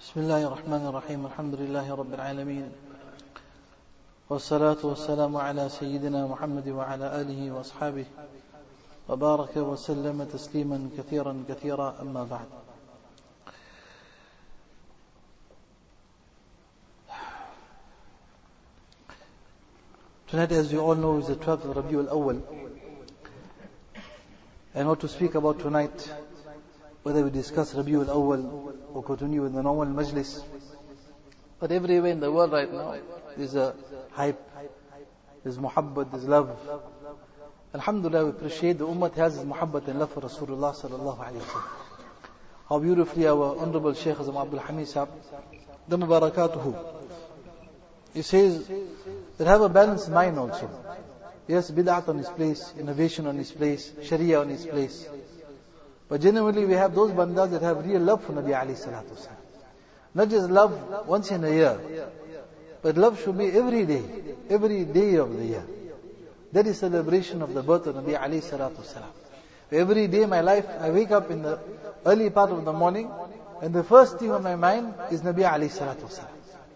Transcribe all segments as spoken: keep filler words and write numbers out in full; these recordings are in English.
بسم الله الرحمن الرحيم الحمد لله رب العالمين والصلاة والسلام على سيدنا محمد وعلى آله وأصحابه وبارك وسلم تسليما كثيرا كثيرا أما بعد. Tonight, as you all know, is the twelfth of Rabiul Awwal. And what to speak about tonight, whether we discuss Rabiul Awwal or continue with the normal majlis. But everywhere in the world right now, there's a hype, there's muhabbat, there's love. Alhamdulillah, we appreciate the ummah has this muhabbat and love for Rasulullah sallallahu alayhi wa sallam. How beautifully our Honorable Shaykh Azam Abdul Hamid Sahab, the Mubarakatuhu, he says that have a balanced mind also. Yes, bid'at on its place, innovation on its place, sharia on its place. But generally we have those bandas that have real love for Nabi alayhi salatu wasalam. Not just love once in a year, but love should be every day, every day of the year. That is celebration of the birth of Nabi alayhi salatu wasalam. Every day in my life, I wake up in the early part of the morning, and the first thing on my mind is Nabi alayhi salatu wasalam.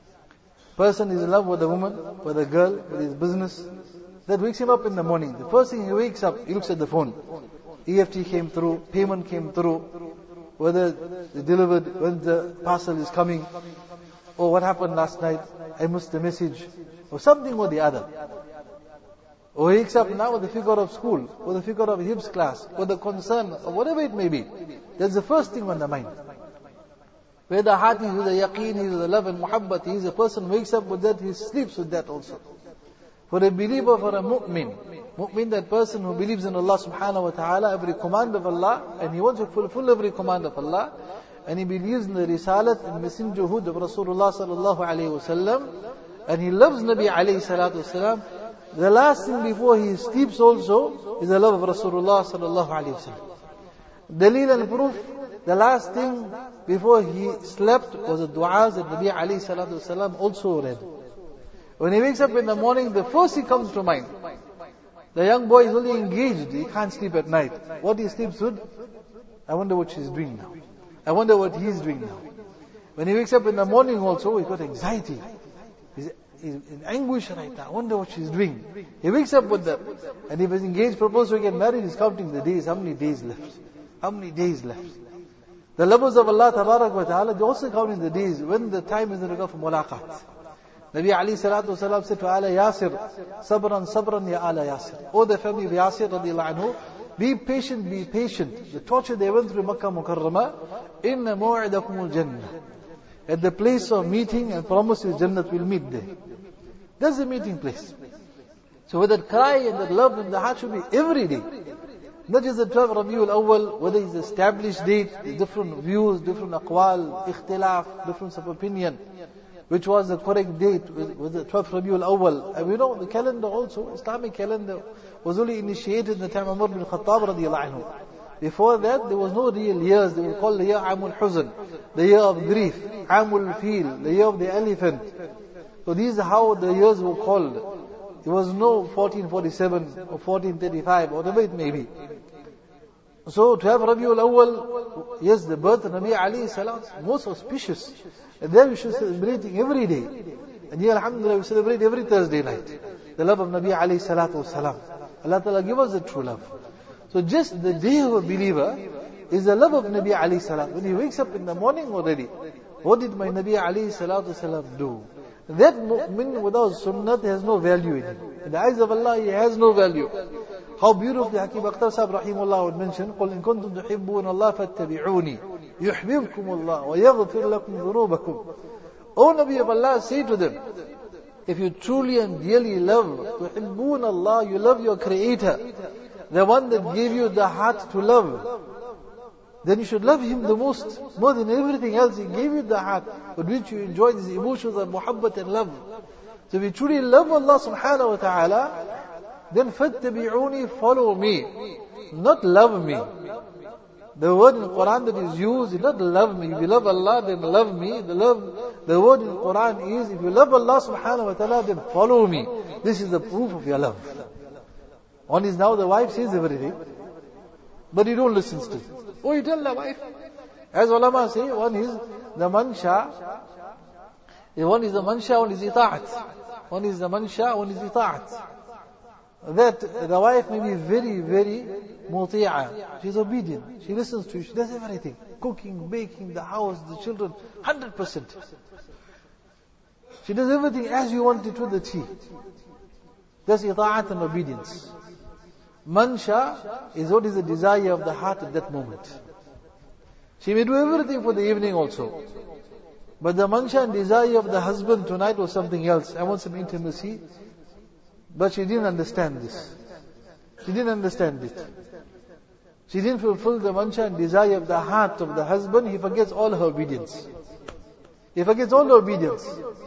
Person is in love with a woman, with a girl, with his business. That wakes him up in the morning. The first thing he wakes up, he looks at the phone. E F T came through, payment came through, whether they delivered, when the parcel is coming, or what happened last night, I missed the message, or something or the other. Or he wakes up now with the figure of school, or the figure of his class, or the concern, or whatever it may be. That's the first thing on the mind. Where the heart is with the yaqeen, is with the love and muhabbat, he is a person who wakes up with that, he sleeps with that also. For a believer, for a mu'min, mu'min, that person who believes in Allah subhanahu wa ta'ala, every command of Allah, and he wants to fulfill every command of Allah, and he believes in the risalat and messengerhood of Rasulullah sallallahu alayhi wa sallam, and he loves Nabi alayhi salatu wasalam, the last thing before he sleeps also is the love of Rasulullah sallallahu alayhi wa sallam. Dalil and proof, the last thing before he slept was the du'as that Nabi alayhi salatu wasalam also read. When he wakes up in the morning, the first thing comes to mind. The young boy is only engaged, he can't sleep at night. What he sleeps with? I wonder what she's doing now. I wonder what he's doing now. When he wakes up in the morning also, he's got anxiety. He's, he's in anguish right now. I wonder what she's doing. He wakes up with that. And if he's engaged, proposed to get married, he's counting the days. How many days left? How many days left? The lovers of Allah tabarak wa ta'ala, they also counting the days when the time is going to go for mulaqat. Nabi alayhi salatu wasalam said to Ala Yasir, Sabran, Sabran ya Ala Yasir. Oh, the family of Yasir radiallahu anhu, be patient, be patient. The torture they went through Makkah Mukarramah, inna mu'idakumul Jannah. At the place of meeting and promise you Jannat will meet there. That's the meeting place. So with that cry and that love in the heart should be every day. Not just the twelfth Rabiul Awwal, whether it's the established date, different views, different aqwal, ikhtilaf, difference of opinion. Which was the correct date, was the twelfth Rabiul Awwal. And we know the calendar also, Islamic calendar, was only initiated in the time of Umar bin Khattab radiallahu anhu. Before that, there was no real years. They were called the year Amul Huzn, the year of grief, Amul Fil, the year of the elephant. So these are how the years were called. There was no fourteen forty-seven or fourteen thirty-five, whatever it may be. So twelfth Rabiul Awwal, yes, the birth of Nabi alayhi salam, most auspicious. And there we should celebrate every day. And here, alhamdulillah, we celebrate every Thursday night. The love of Nabi alayhi salatu wasalam. Allah Ta'ala give us the true love. So just the day of a believer is the love of Nabi alayhi salam. When he wakes up in the morning already, what did my Nabi alayhi salatu wasalam do? That mu'min without sunnah has no value in him. In the eyes of Allah, he has no value. How beautifully Hakim Akhtar Sahib Rahimullah would mention, قُلْ إِن كُنْتُمْ تُحِبُّونَ اللَّهَ فَاتَّبِعُونِي يُحْبِبْكُمُ اللَّهُ وَيَغْفِرْ لَكُمْ ذُنُوبَكُمْ. O Nabi of Allah, say to them, if you truly and dearly love, تُحِبُّونَ اللَّهَ, you love your Creator, the one that gave you the heart to love, then you should love Him the most, more than everything else. He gave you the heart with which you enjoy these emotions of muhabbat and love. So if you truly love Allah subhanahu wa ta'ala, then فَاتَّبِعُونِي, follow me, not love me. The word in the Quran that is used is not love me. If you love Allah, then love me. The love, the word in the Quran is, if you love Allah subhanahu wa ta'ala, then follow me. This is the proof of your love. One is now the wife says everything, but you don't listen to it. Oh, you tell the wife. As ulama say, one is the mansha, one is the mansha, one is ita'at. One is the mansha, one is ita'at. That the wife may be very, very muti'ah. She's obedient. She listens to you. She does everything. Cooking, baking, the house, the children. one hundred percent. She does everything as you want it to the T. That's ita'at and obedience. Mansha is what is the desire of the heart at that moment. She may do everything for the evening also. But the mansha and desire of the husband tonight was something else. I want some intimacy. But she didn't understand this. She didn't understand it. She didn't fulfill the mansha and desire of the heart of the husband. He forgets all her obedience. He forgets all her obedience.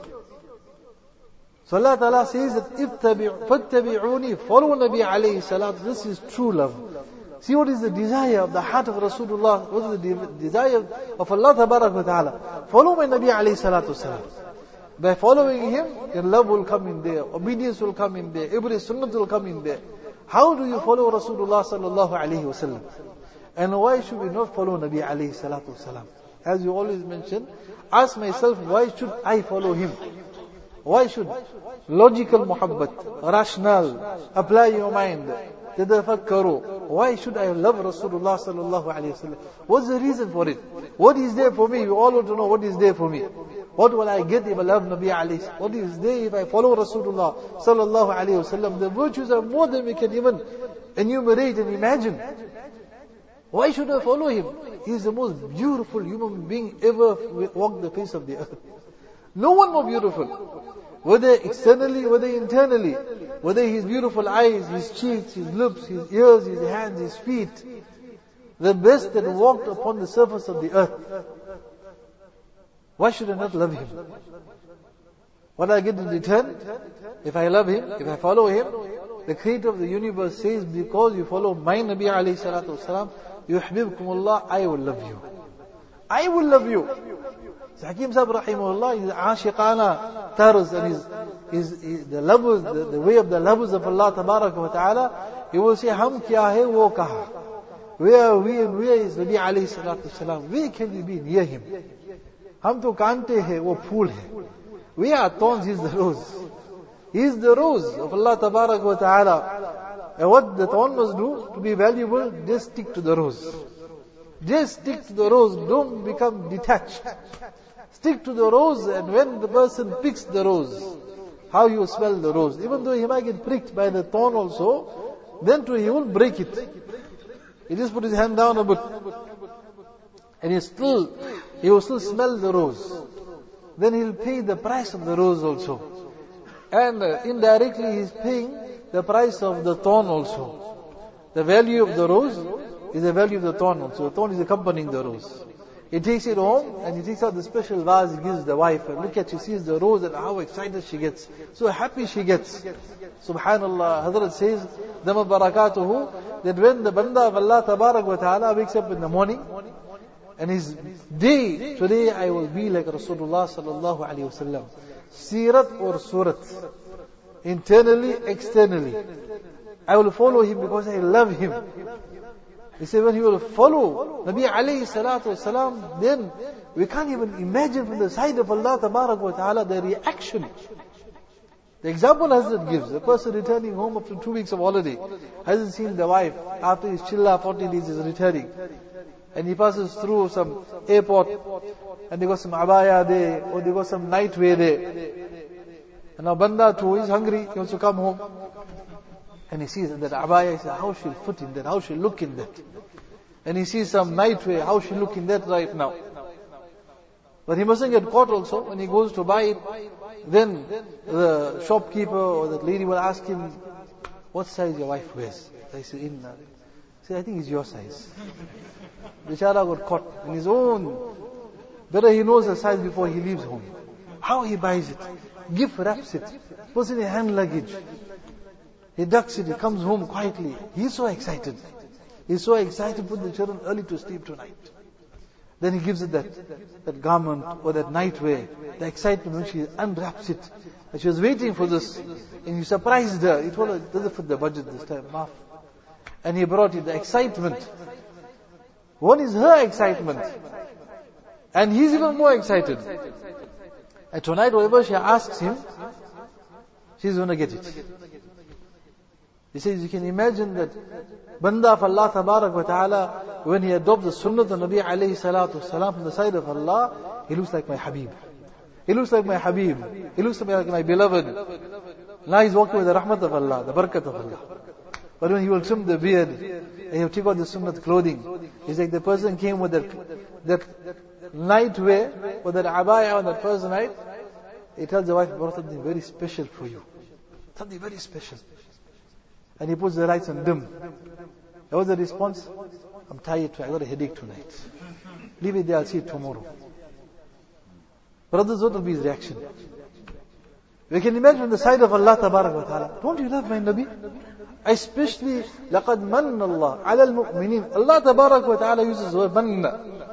So Allah Ta'ala says that فَاتَّبِعُونِ follow Nabi alayhi salat. This is true love. See what is the desire of the heart of Rasulullah. What is the de- desire of Allah Tabarak wa Ta'ala. Follow my Nabi alayhi salatu salam. By following him, your love will come in there, obedience will come in there, every sunnah will come in there. How do you follow Rasulullah sallallahu alayhi wa sallam? And why should we not follow Nabi alayhi salatu salam? As you always mention, ask myself, why should I follow him? Why should? Logical muhabbat, rational, apply your mind, tadafakkaru. Why should I love Rasulullah sallallahu alayhi wa sallam? What's the reason for it? What is there for me? You all want to know what is there for me. What will I get if I love Nabi alayhi? What is there if I follow Rasulullah sallallahu alayhi wa sallam? The virtues are more than we can even enumerate and imagine. Why should I follow him? He is the most beautiful human being ever walked the face of the earth. No one more beautiful. Whether externally, whether internally. Whether his beautiful eyes, his cheeks, his lips, his ears, his hands, his feet. The best that walked upon the surface of the earth. Why should I not love him? What I get in return? If I love him, if I follow him, the creator of the universe says, because you follow my Nabi alayhi salatu wasalam, yuhbibkumullah, I will love you. I will love you. So Hakim Sahib rahimahullah, his ashiqana tarz and his, his, his the levels, the, the way of the levels of Allah tabarak wa ta'ala, he will say, Hum kya hai wo kaha. Where are we and where is Nabi alayhi salatu wasalam? Where can we be near him? Hum to kante hai, wo phool hai. We are thorns, he is the rose. He is the rose of Allah tabarak wa ta'ala. And what the thorn must do to be valuable, just stick to the rose. Just stick to the rose, don't become detached. Stick to the rose, and when the person picks the rose, how you smell the rose. Even though he might get pricked by the thorn also, then too he won't break it. He just put his hand down a bit. And he still, he will still smell the rose. Then he'll pay the price of the rose also. And uh, indirectly he's paying the price of the thorn also. The value of the rose is the value of the thorn also. The thorn is accompanying the rose. He takes it home and he takes out the special vase, he gives the wife. And look at, she sees the rose and how excited she gets. So happy she gets. Subhanallah, Hazrat says, Dama barakatuhu, that when the banda of Allah tabarak wa ta'ala wakes up in the morning, and his day, today I will be like Rasulullah sallallahu alayhi wa sallam. Sirat or surat. Internally, externally. I will follow him because I love him. He said when he will follow Nabi alayhi salatu wasalam, then we can't even imagine from the side of Allah tabarak wa ta'ala the reaction. The example Hazrat gives, a person returning home after two weeks of holiday, hasn't seen the wife, after his chilla forty days is returning. And he passes through some airport, and they got some abaya there, or they got some nightwear there. And now banda too, he's hungry, he wants to come home. And he sees that abaya, he says, how she'll fit in that, how she'll look in that. And he sees some nightwear, how she'll look in that right now. But he mustn't get caught also. When he goes to buy it, then the shopkeeper or that lady will ask him, what size your wife wears? I say, in, uh, say, I think it's your size. Bichara got caught in his own. Better he knows the size before he leaves home. How he buys it. Gift wraps it. Puts it in hand luggage. He ducks it, he comes home quietly. He's so excited. He's so excited to put the children early to sleep tonight. Then he gives it that, that garment or that nightwear. The excitement when she unwraps it. And she was waiting for this. And he surprised her. He told her, it doesn't fit the budget this time. Maaf. And he brought it, the excitement. What is her excitement? And he's even more excited. And tonight, whatever she asks him, she's going to get it. He says, you can imagine that Banda of Allah Tabarak wa Ta'ala, when he adopts the Sunnah of Nabi alayhi salatu wasalam from the side of Allah, he looks like my Habib. He looks like my Habib. He looks like my beloved. Now he's walking with the rahmat of Allah, the barakat of Allah. But when he will trim the beard, and he'll take out the Sunnah clothing, it's like the person came with that, that night wear, with that abaya on that first night, he tells the wife, I brought something very special for you. Something very special. And he puts the lights on dim. What was the response? I'm tired, I got a headache tonight. Leave it there, I'll see it tomorrow. Brothers, what will be his reaction? We can imagine the side of Allah Tabarak wa Ta'ala. Don't you love my Nabi? Especially, لَقَدْ مَنَّ اللَّهُ عَلَى الْمُؤْمِنِينَ. Allah Tabarak wa Ta'ala uses the word manna.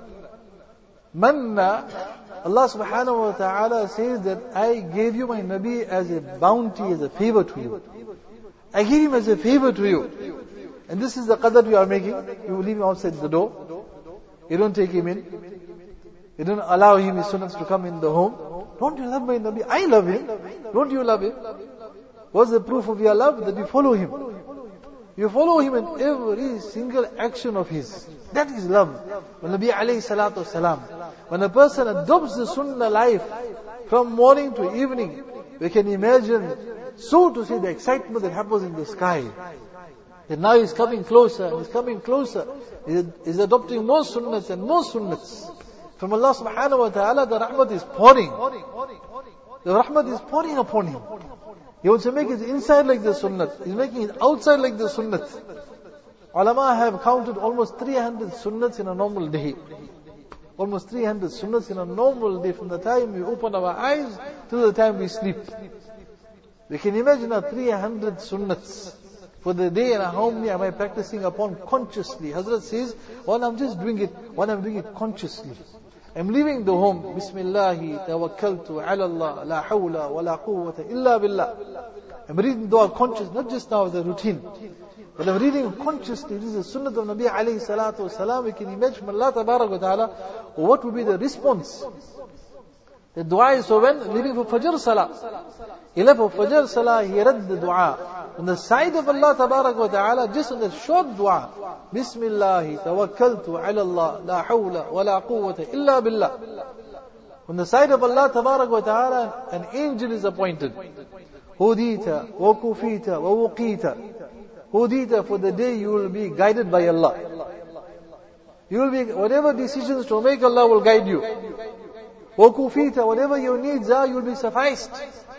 Manna, Allah Subhanahu wa Ta'ala says that I gave you my Nabi as a bounty, as a favor to you. I gave him as a favor to you. And this is the qadr we are making. You leave him outside the door. You don't take him in. You don't allow him, his sunnahs, to come in the home. Don't you love my Nabi? I love him. Don't you love him? What's the proof of your love? That you follow him. You follow him in every single action of his. That is love. When Nabi alayhi salatu wasalam, when a person adopts the sunnah life from morning to evening, we can imagine, so to say, the excitement that happens in the sky. That now he's coming closer, and he's coming closer. He's adopting more sunnahs and more sunnahs. From Allah subhanahu wa ta'ala, the rahmat is pouring. The rahmat is pouring upon him. He wants to make his inside like the sunnat. He's making his outside like the sunnat. Ulama have counted almost three hundred sunnats in a normal day. Almost three hundred sunnats in a normal day, from the time we open our eyes to the time we sleep. We can imagine a three hundred sunnats for the day, and how many am I practicing upon consciously? Hazrat says, well, I'm just doing it, while I'm doing it consciously. I'm leaving the home. Bismillahi tawakkaltu ala Allah, la hawla wa la quwwata illa billah. I'm reading dua conscious, not just now the routine. But I'm reading consciously. This is the sunnah of Nabi alayhi salatu wasalam. We can imagine from Allah tabarak wa ta'ala, what would be the response? The dua is so when leaving for Fajr Salah. He left for Fajr Salah, he read the dua. On the side of Allah Tabarak wa Ta'ala, just on the short dua. Bismillahi tawakkaltu ala Allah, la hawla wa la quwwata illa billah. On the side of Allah Tabarak wa Ta'ala, an angel is appointed. Hudita, wa kufita, wa wuqita. Hudita, for the day you will be guided by Allah. You will be, whatever decisions to make, Allah will guide you. وَكُفِيتَ, whatever your needs are, you will be sufficed.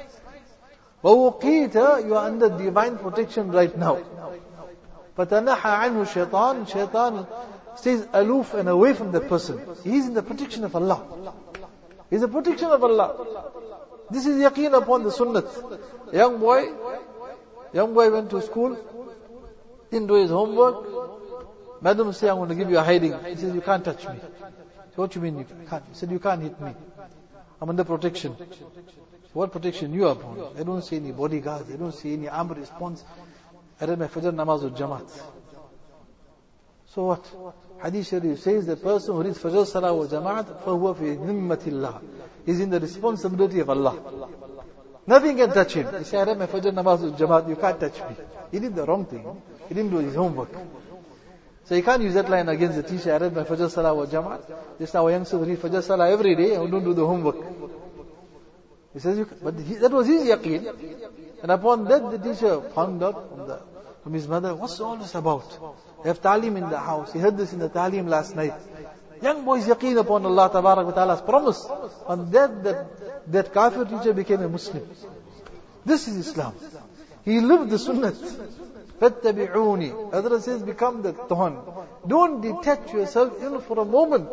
وَوُقِيتَ, you are under divine protection right now. فَتَنَحَى عَنْهُ shaitan, shaitan stays aloof and away from that person. He is in the protection of Allah. He is the protection of Allah. This is yaqeen upon the sunnat. Young boy, young boy went to school, didn't do his homework. Madam said, I'm going to give you a hiding. He says, you can't touch me. So what you mean you can't? He said, you can't hit me. I'm under protection. So what protection you are upon? I don't see any bodyguards. I don't see any armed response. I read my Fajr namaz with Jamaat. So what? Hadith Sharif says the person who reads Fajr Salah with Jamaat, فَهُوَ فِي ذِمَّةِ اللَّهِ. He's in the responsibility of Allah. Nothing can touch him. He said, I read my Fajr namaz with Jamaat. You can't touch me. He did the wrong thing. He didn't do his homework. So you can't use that line against the teacher. I read my Fajr Salah wa Jamaat. Just our youngsters read Fajr Salah every day and don't do the homework. He says, you but he, that was his yaqeen. And upon that the teacher found out from, the, from his mother, what's all this about? They have talim in the house. He heard this in the talim last night. Young boy's yaqeen upon Allah Tabarak wa Ta'ala's promise. On that, that, that kafir teacher became a Muslim. This is Islam. He lived the sunnah. فَاتَّبِعُونِ. Hazrat says, become the Tuhan. Don't detach yourself in for a moment.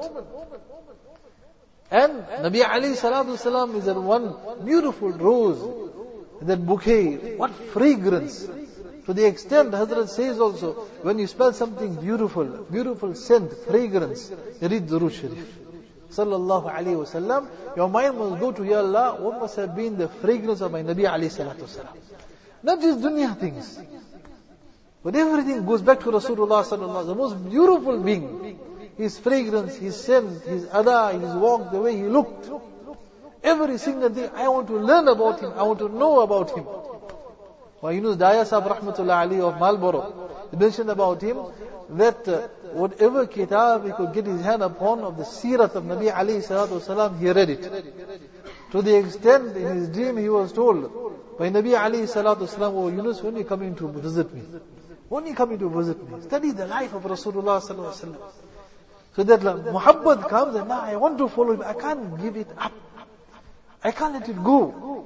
And Nabi alayhi salatu wasalam is that one beautiful rose, that bouquet, what fragrance. To the extent, Hazrat says also, when you smell something beautiful, beautiful scent, fragrance, you read Durood Sharif. Sallallahu alayhi wasallam, your mind must go to, Ya Allah, what must have been the fragrance of my Nabi alayhi salatu wasalam. Not just dunya things. But everything goes back to Rasulullah sallallahu alaihi wasallam, the most beautiful being. his fragrance, his scent, his ada, his walk, the way he looked. Every single thing, I want to learn about him, I want to know about him. Well, Yunus Daya Sahib Rahmatullah Ali of Marlborough, he mentioned about him that uh, whatever kitab he could get his hand upon of the seerat of Nabi alayhi salatu wasalam, he read it. To the extent in his dream he was told by Nabi alayhi salatu wasalam, oh Yunus, when are you coming to visit me? When are you coming to visit me? Study the life of Rasulullah sallallahu alaihi wasallam. So that like, muhabbat comes and now I want to follow him. I can't give it up. I can't let it go.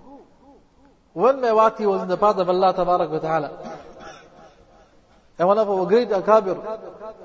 When Mewati was in the path of Allah Tabarak wa Ta'ala, and one of our great akabir,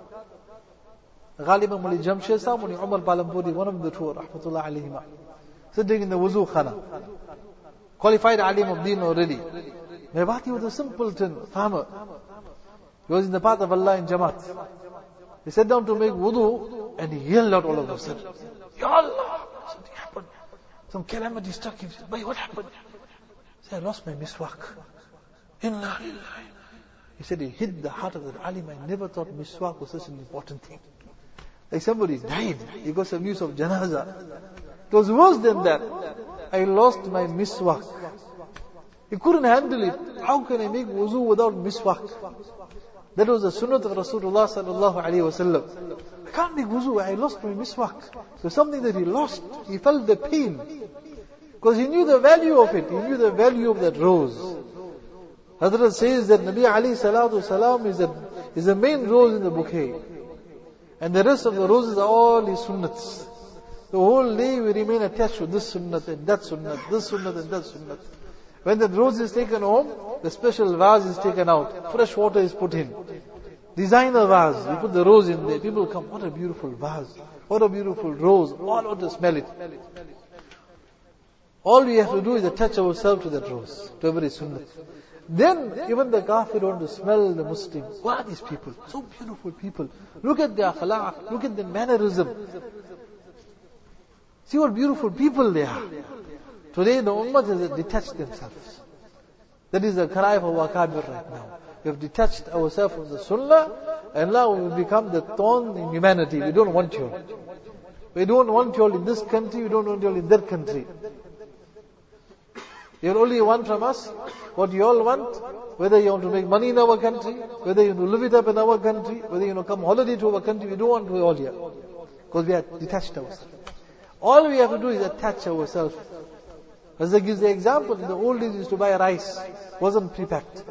Ghalib Muli Jamshed Sahib, Muli Umar Palampuri, one of the two, Rahmatullah alayhima, sitting in the wuzu khana, qualified alim of deen already. Mewati was a simpleton farmer. He was in the path of Allah in Jamaat. He sat down to make wudu and he yelled out all of a sudden, Ya Allah! Something happened. Some calamity struck him. He said, what happened? He said, I lost my miswak. Inna lillahi. He said, he hit the heart of the alim. I never thought miswak was such an important thing. Like somebody died. He got some news of janaza. It was worse than that. I lost my miswak. He couldn't handle it. How can I make wuzu without miswak? That was the sunnah of Rasulullah sallallahu alayhi wa sallam. I can't make wuzu, I lost my miswak. So something that he lost, he felt the pain. Because he knew the value of it, he knew the value of that rose. Hazrat says that Nabi alayhi salatu salam is the, is the main rose in the bouquet. And the rest of the roses are all his sunnats. The whole day we remain attached to this sunnat and that sunnat, this sunnat and that sunnat. When the rose is taken home, the special vase is taken out. Fresh water is put in. Designer vase. We put the rose in there. People come, what a beautiful vase. What a beautiful rose. All want to smell it. All we have to do is attach ourselves to that rose. To every sunnah. Then, even the kafir want to smell the Muslims. What are these people? So beautiful people. Look at their akhlaq. Look at their mannerism. See what beautiful people they are. Today the ummah has detached themselves. That is the cry of our akabir right now. We have detached ourselves from the sunnah and now we become the thorn in humanity. We don't want you all. We don't want you all in this country, we don't want you all in that country. You only want from us what you all want, whether you want to make money in our country, whether you want to live it up in our country, whether you want to come holiday to our country, we don't want to all here. Because we have detached ourselves. All we have to do is attach ourselves. As I give the example, in the old days used to buy rice, wasn't pre-packed.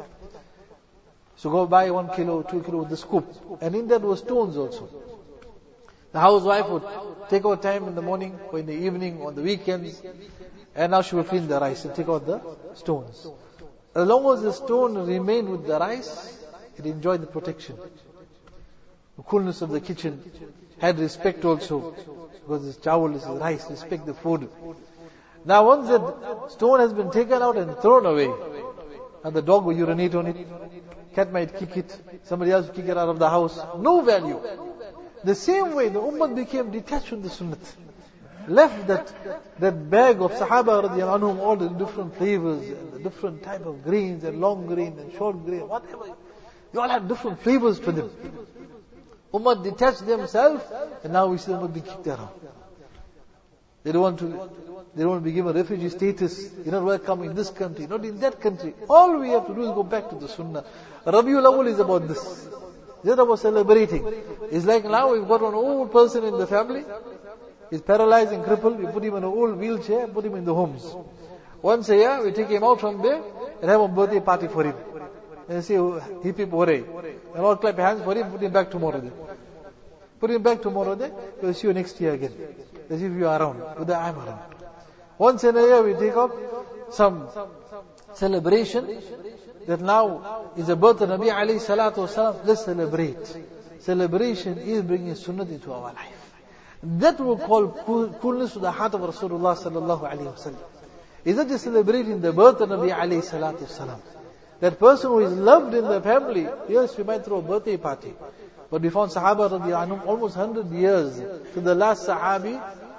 So go buy one kilo, two kilo with the scoop. And in that was stones also. The housewife would take out time in the morning or in the evening or on the weekends, and now she will clean the rice and take out the stones. As long as the stone remained with the rice, it enjoyed the protection. The coolness of the kitchen, had respect also, because this chawal is rice, respect the food. Now once the stone has been taken out and thrown away, and the dog will urinate on it, cat might kick it, somebody else will kick it out of the house, no value. The same way the ummah became detached from the sunnat. Left that, that bag of Sahaba radiallahu anhum, all the different flavors, and the different type of greens, and long green, and short green, whatever. They all had different flavors to them. Ummah detached themselves, and now we see them be kicked around. They don't want to, they don't want to be given refugee status. You're not welcome in this country, not in that country. All we have to do is go back to the sunnah. Rabiul Awwal is about this. It's not about celebrating. It's like now we've got an old person in the family. He's paralyzed and crippled. We put him in an old wheelchair, put him in the homes. Once a year, we take him out from there and have a birthday party for him. And say, hip hip hooray. And all clap hands for him, put him back tomorrow there. Put him back tomorrow there, we'll see you next year again. As if you are around, whether I'm around. Once in a year, we take up some celebration that now is the birth of Nabi alayhi salatu wasalam. Let's celebrate. Celebration is bringing sunnah into our life. That will call cool, coolness to the heart of Rasulullah sallallahu alayhi wasallam. Is not just celebrating the birth of Nabi alayhi salatu wasalam. That person who is loved in the family, yes, we might throw a birthday party. But we found Sahaba radiallahu anhum almost one hundred years to the last Sahabi.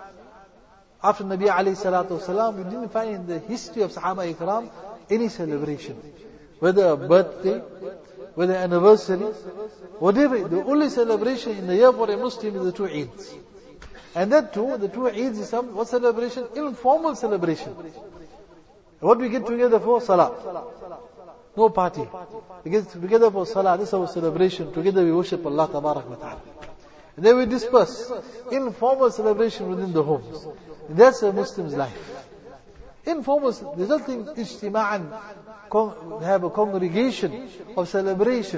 After Nabi alayhi salatu wasalam, we didn't find in the history of Sahaba Ikram any celebration. Whether a birthday, whether anniversary, whatever, the only celebration in the year for a Muslim is the two Eids. And that too, the two Eids is some, what celebration? Informal celebration. What we get together for? Salah. No party. We get together for Salah, this is our celebration. Together we worship Allah Tabarak wa Ta'ala. And then we disperse. Informal celebration within the homes. That's a Muslim's life. Informal, there's nothing ijtima'an, have a congregation of celebration.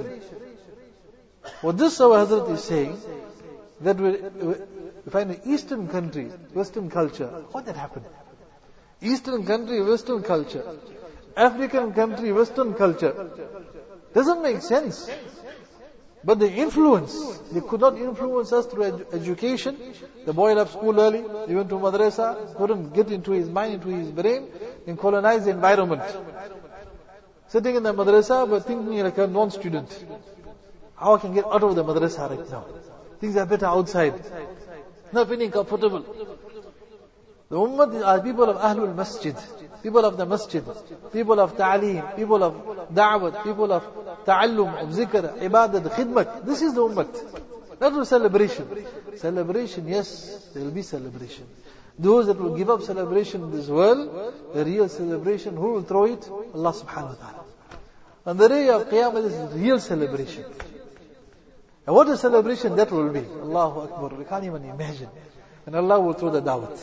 What this our Hazrat is saying, that we, we find an Eastern country, Western culture, what that happened? Eastern country, Western culture. African country, Western culture. Doesn't make sense. But the influence, they could not influence us through edu- education. The boy left school early, he went to madrasa, couldn't get into his mind, into his brain, and colonize the environment. Sitting in the madrasa, but thinking like a non-student. How I can get out of the madrasa right now? Things are better outside. Not feeling comfortable. The ummah are people of Ahlul Masjid, people of the Masjid, people of Ta'aleem, people of Da'wat, people of Ta'allum, of Zikr, Ibadat, Khidmat. This is the ummah. Not for celebration. Celebration, yes, there will be celebration. Those that will give up celebration in this world, the real celebration, who will throw it? Allah subhanahu wa ta'ala. On the day of Qiyamah, this is real celebration. And what a celebration that will be. Allahu Akbar. We can't even imagine. And Allah will throw the da'wat.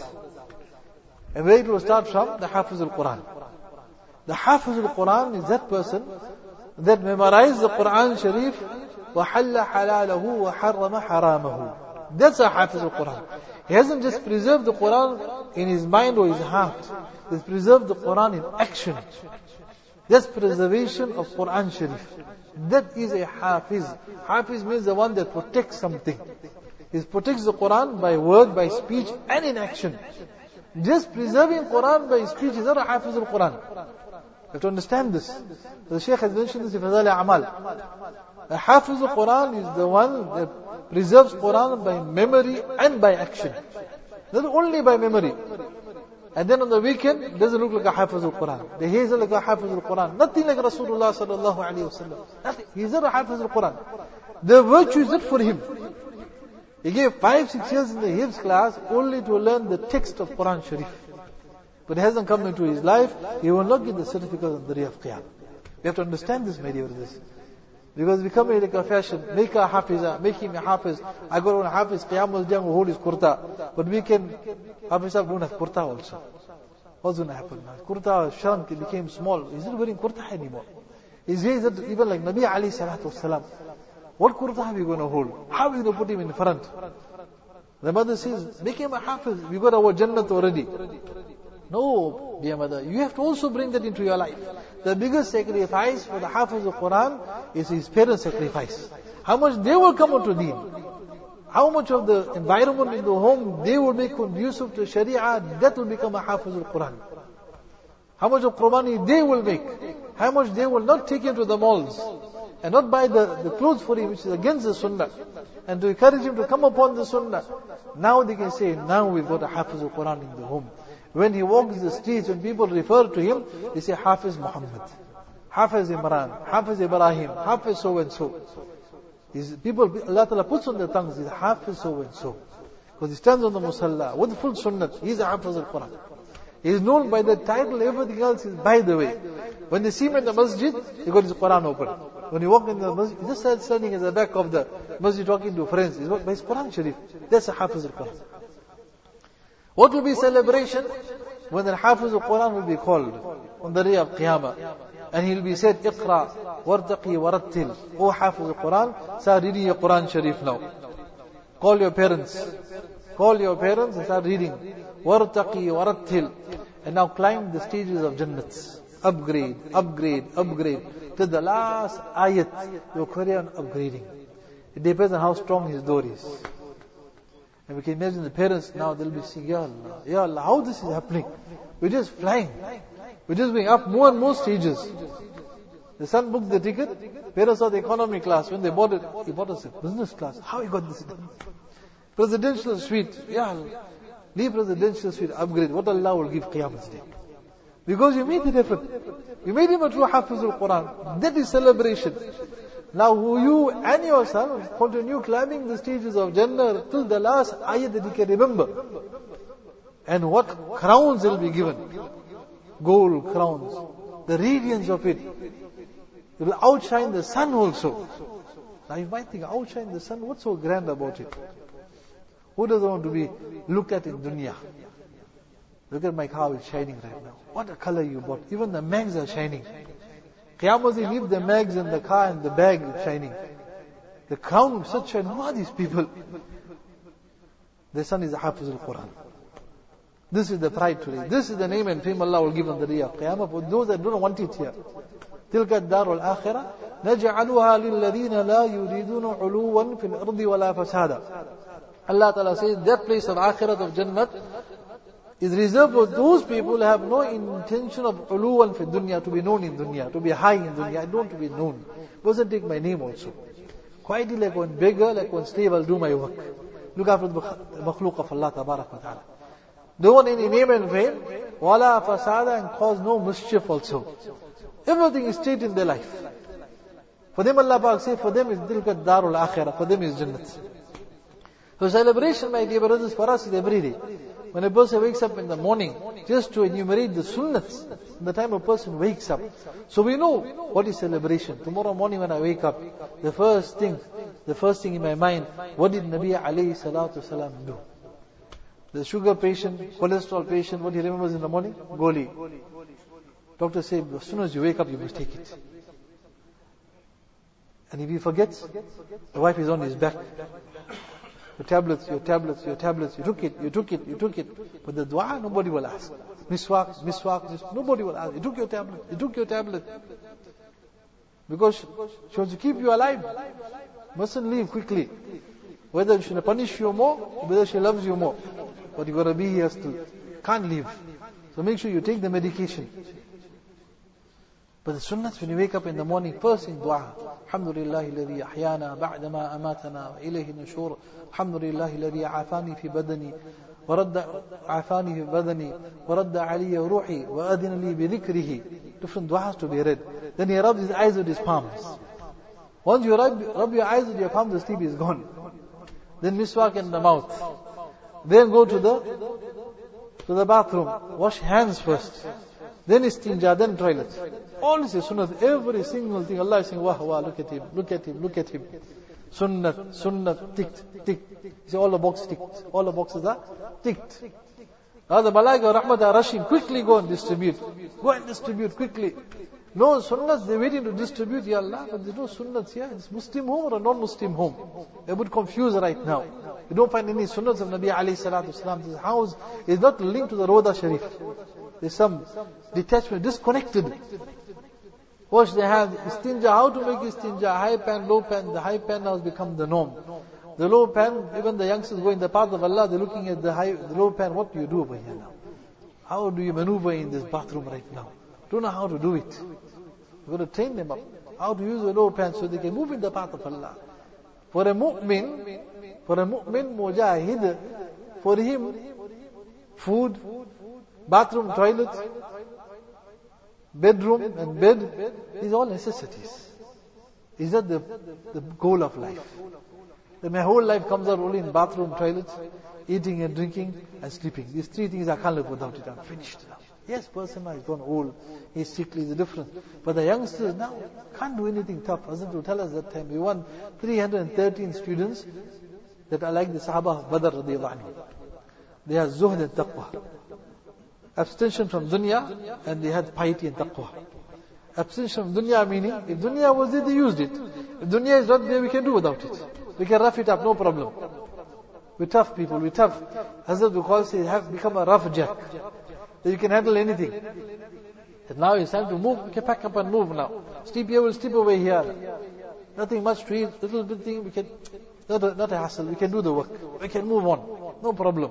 And where it will start from? The Hafiz al-Quran. The Hafiz al-Quran is that person that memorized the Quran Sharif, وَحَلَّ حَلَالَهُ وَحَرَّمَ حَرَامَهُ. That's a Hafiz al-Quran. He hasn't just preserved the Quran in his mind or his heart. He's preserved the Quran in action. That's preservation of Quran Sharif. That is a Hafiz. Hafiz means the one that protects something. He protects the Quran by word, by speech, and in action. Just preserving Quran by speech is not a Hafiz al-Quran. You have to understand this. The Shaykh has mentioned this in Fadal A'mal. A Hafiz al-Quran is the one that preserves Quran by memory and by action. Not only by memory. And then on the weekend, it doesn't look like a Hafiz al-Quran. The hair is like a Hafiz al-Quran. Nothing like Rasulullah sallallahu alayhi wa sallam. Nothing. He's not a Hafiz al-Quran. The virtue is not for him. He gave five, six years in the Hifz class only to learn the text of Quran Sharif. But it hasn't come into his life. He will not get the certificate on the day of Qiyamah. We have to understand this, my dear brothers. Because we come here like a fashion, make a Hafiza, make him a Hafiz. I got one Hafiz, Qiyamah al-Jam will hold his kurta. But we can, Hafiz don't have kurta also. What's going to happen now? Kurta shrunk, it became small. He's not wearing kurta anymore. His hair is not even like Nabi Ali salatu wasalam. What kurta are we going to hold? How are we going to put him in front? The mother says, make him a Hafiz. We got our Jannat already. No, dear mother, you have to also bring that into your life. The biggest sacrifice for the Hafiz of Quran is his parents' sacrifice. How much they will come out to deen. How much of the environment in the home they will make conducive to Sharia, that will become a Hafiz of Quran. How much of Qurbani they will make. How much they will not take him to the malls. And not buy the, the clothes for him which is against the Sunnah. And to encourage him to come upon the Sunnah. Now they can say, now we've got a Hafiz of Quran in the home. When he walks the streets, when people refer to him, they say Hafiz Muhammad, Hafiz Imran, Hafiz Ibrahim, Hafiz so and so. These people, Allah Ta'ala puts on their tongues, he's Hafiz so and so. Because he stands on the Musalla with full Sunnah. He's a Hafiz al-Quran. He is known by the title, everything else is by the way. When they see him in the masjid, he got his Quran open. When he walk in the masjid, he just standing at the back of the masjid talking to friends. He's by his Quran Sharif. That's a Hafiz al-Quran. What will be celebration? When the Hafiz al-Quran will be called on the day of Qiyamah. And he will be said, Iqra, wartaqi, warattil. O Hafiz al-Quran, start reading your Quran Sharif now. Call your parents. Call your parents and start reading. Wartaqi, warattil. And now climb the stages of Jannats. Upgrade, upgrade, upgrade. To the last ayat, you carry on upgrading. It depends on how strong his door is. And we can imagine the parents now, they'll be saying, Ya Allah, Ya Allah, how this is happening? We're just flying. We're just going up more and more stages. The son booked the ticket, parents saw the economy class. When they bought it, he bought us a business class. How he got this done? Presidential suite, Ya Allah, leave presidential suite, upgrade. What Allah will give Qiyamah's day. Because you made the effort. You made him a true Hafiz al-Quran. That is celebration. Now who you and yourself continue climbing the stages of Jannah till the last ayat that you can remember. And what crowns will be given. Gold crowns. The radiance of it. It will outshine the sun also. Now you might think, outshine the sun, what's so grand about it? Who doesn't want to be looked at in dunya? Look at my car, it's shining right now. What a color you bought. Even the mags are shining. Qiyamah, they leave the mags in the car and the bag is shining. The crown of such shine. Who are these people? The son is the Hafiz al-Quran. This is the pride today. This is the name and fame Allah will give on the day of Qiyamah. For those that don't want it here. تلك الدار الآخرة نجعلها للذين لا يريدون علوا في الأرض ولا فسادا. Allah Ta'ala says that place of Akhirat of Jannat is reserved for those people who have no intention of uluwan fi dunya, to be known in dunya, to be high in dunya. I don't want to be known. Doesn't take my name also. Quietly like one beggar, like one slave, I'll do my work. Look after the makhluk of Allah Tabarak wa Ta'ala. Don't want any name and fame, wala fasada, and cause no mischief also. Everything is straight in their life. For them Allah Pak says, for them is tilka darul akhirah, for them is Jannat. So celebration, my dear brothers, for us is every day. When a person wakes up in the morning, just to enumerate the sunnats, the time a person wakes up. So we know what is celebration. Tomorrow morning when I wake up, the first thing, the first thing in my mind, what did Nabi alayhi salatu salam do? The sugar patient, cholesterol patient, what he remembers in the morning? Goli. Doctor said, as soon as you wake up, you must take it. And if he forgets, the wife is on his back. Your tablets, your tablets, your tablets, you took it, you took it, you took it. But the dua, nobody will ask. Miswak, miswak, miswak, nobody will ask. You took your tablet, you took your tablet. Because she wants to keep you alive. Mustn't leave quickly. Whether she punish you more, whether she loves you more. But you gotta be here still. Can't leave. So make sure you take the medication. But the sunnahs, when you wake up in the morning, first in dua. Alhamdulillah alladhi ahyana ba'dama amatana wa ilayhi nushur. Alhamdulillah alladhi afani fi badani wa radda afani fi badani wa radda alayya ruhi wa adina li bi dhikrihi. Different duas to be read. Then he rubs his eyes with his palms. Once you rub, rub your eyes with your palms, the sleep is gone. Then miswak in the mouth. Then go to the to the bathroom. Wash hands first. Then istinja, then toilet. All this is sunnah. Every single thing. Allah is saying, wah, wah, look at him, look at him, look at him. Sunnah, sunnah, ticked, ticked. See, all the boxes ticked. All the boxes are ticked. Now the malaika rahmat are rushing. Quickly go and distribute. Go and distribute quickly. No sunnahs, they're waiting to distribute, Ya Allah, but there's no sunnahs here. It's Muslim home or a non-Muslim home. They're a bit confused right now. You don't find any sunnahs of Nabi alayhi salatu wasalam. This house is not linked to the Roda Sharif. There's some detachment, disconnected. Wash the hand, istinja, how to make istinja, high pan, low pan. The high pan now has become the norm. The low pan, even the youngsters go in the path of Allah, they're looking at the high, the low pan. What do you do over here now? How do you maneuver in this bathroom right now? Don't know how to do it. You've got to train them up. How to use the low pan so they can move in the path of Allah. For a mu'min, for a mu'min mujahid, for him, food, bathroom, toilet, bedroom and bed, these are all necessities. Is that the, the goal of life? Then my whole life comes out only in bathroom, toilet, eating and drinking and sleeping. These three things I can't live without it. I'm finished now. Yes, person has gone old, he's sickly, is different. But the youngsters now can't do anything tough. Hazrat will tell us that time. We want three hundred thirteen students that are like the Sahaba of Badr radiallahu anhu. They have zuhd and taqwa. Abstention from dunya, and they had piety and taqwa. Abstention from dunya meaning, if dunya was there, they used it. If dunya is not there, we can do without it. We can rough it up, no problem. We're tough people, we're tough. Hazrat will call say, have become a rough jack. That you can handle anything. And now it's time to move, we can pack up and move now. Sleep here, we'll sleep over here. Nothing much to eat, little bit thing, we can, not a, not a hassle, we can do the work. We can move on, no problem.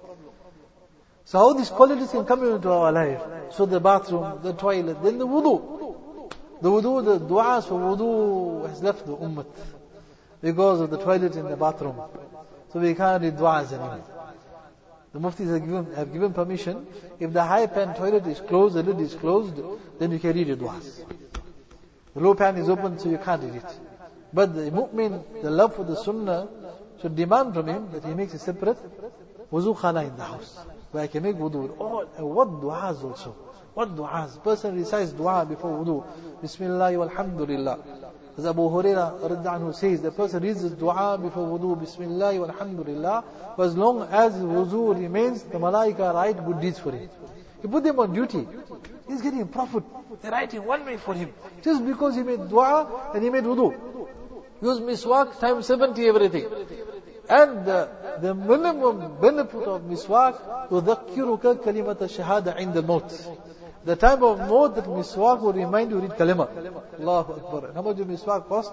So how these qualities can come into our life? So the bathroom, the toilet, then the wudu. The wudu, the du'as for wudu has left the ummah because of the toilet in the bathroom. So we can't read du'as anymore. The muftis have given, have given permission. If the high pan toilet is closed, the lid is closed, then you can read your du'as. The low pan is open, so you can't read it. But the mu'min, the love for the sunnah, should demand from him that he makes a separate wuzu khana in the house, where I can make wudu. All, and what du'as also. What du'as? Person recites du'a before wudu. Bismillah walhamdulillah. As Abu Hurairah radhiallahu anhu says, the person reads his du'a before wudu, Bismillah walhamdulillah, but as long as his wudu remains, the malaika write good deeds for him. He put them on duty. He's getting profit. They're writing one way for him. Just because he made du'a and he made wudu. Use miswak times seventy everything. And the, the minimum benefit of miswak, تُذَكِّرُكَ كَلِمَةَ الشَّهَادَةِ عِنْدَ الْمَوْتِ. The time of maut, that miswak will remind you to read kalima. Allahu Akbar. And how much does miswak cost?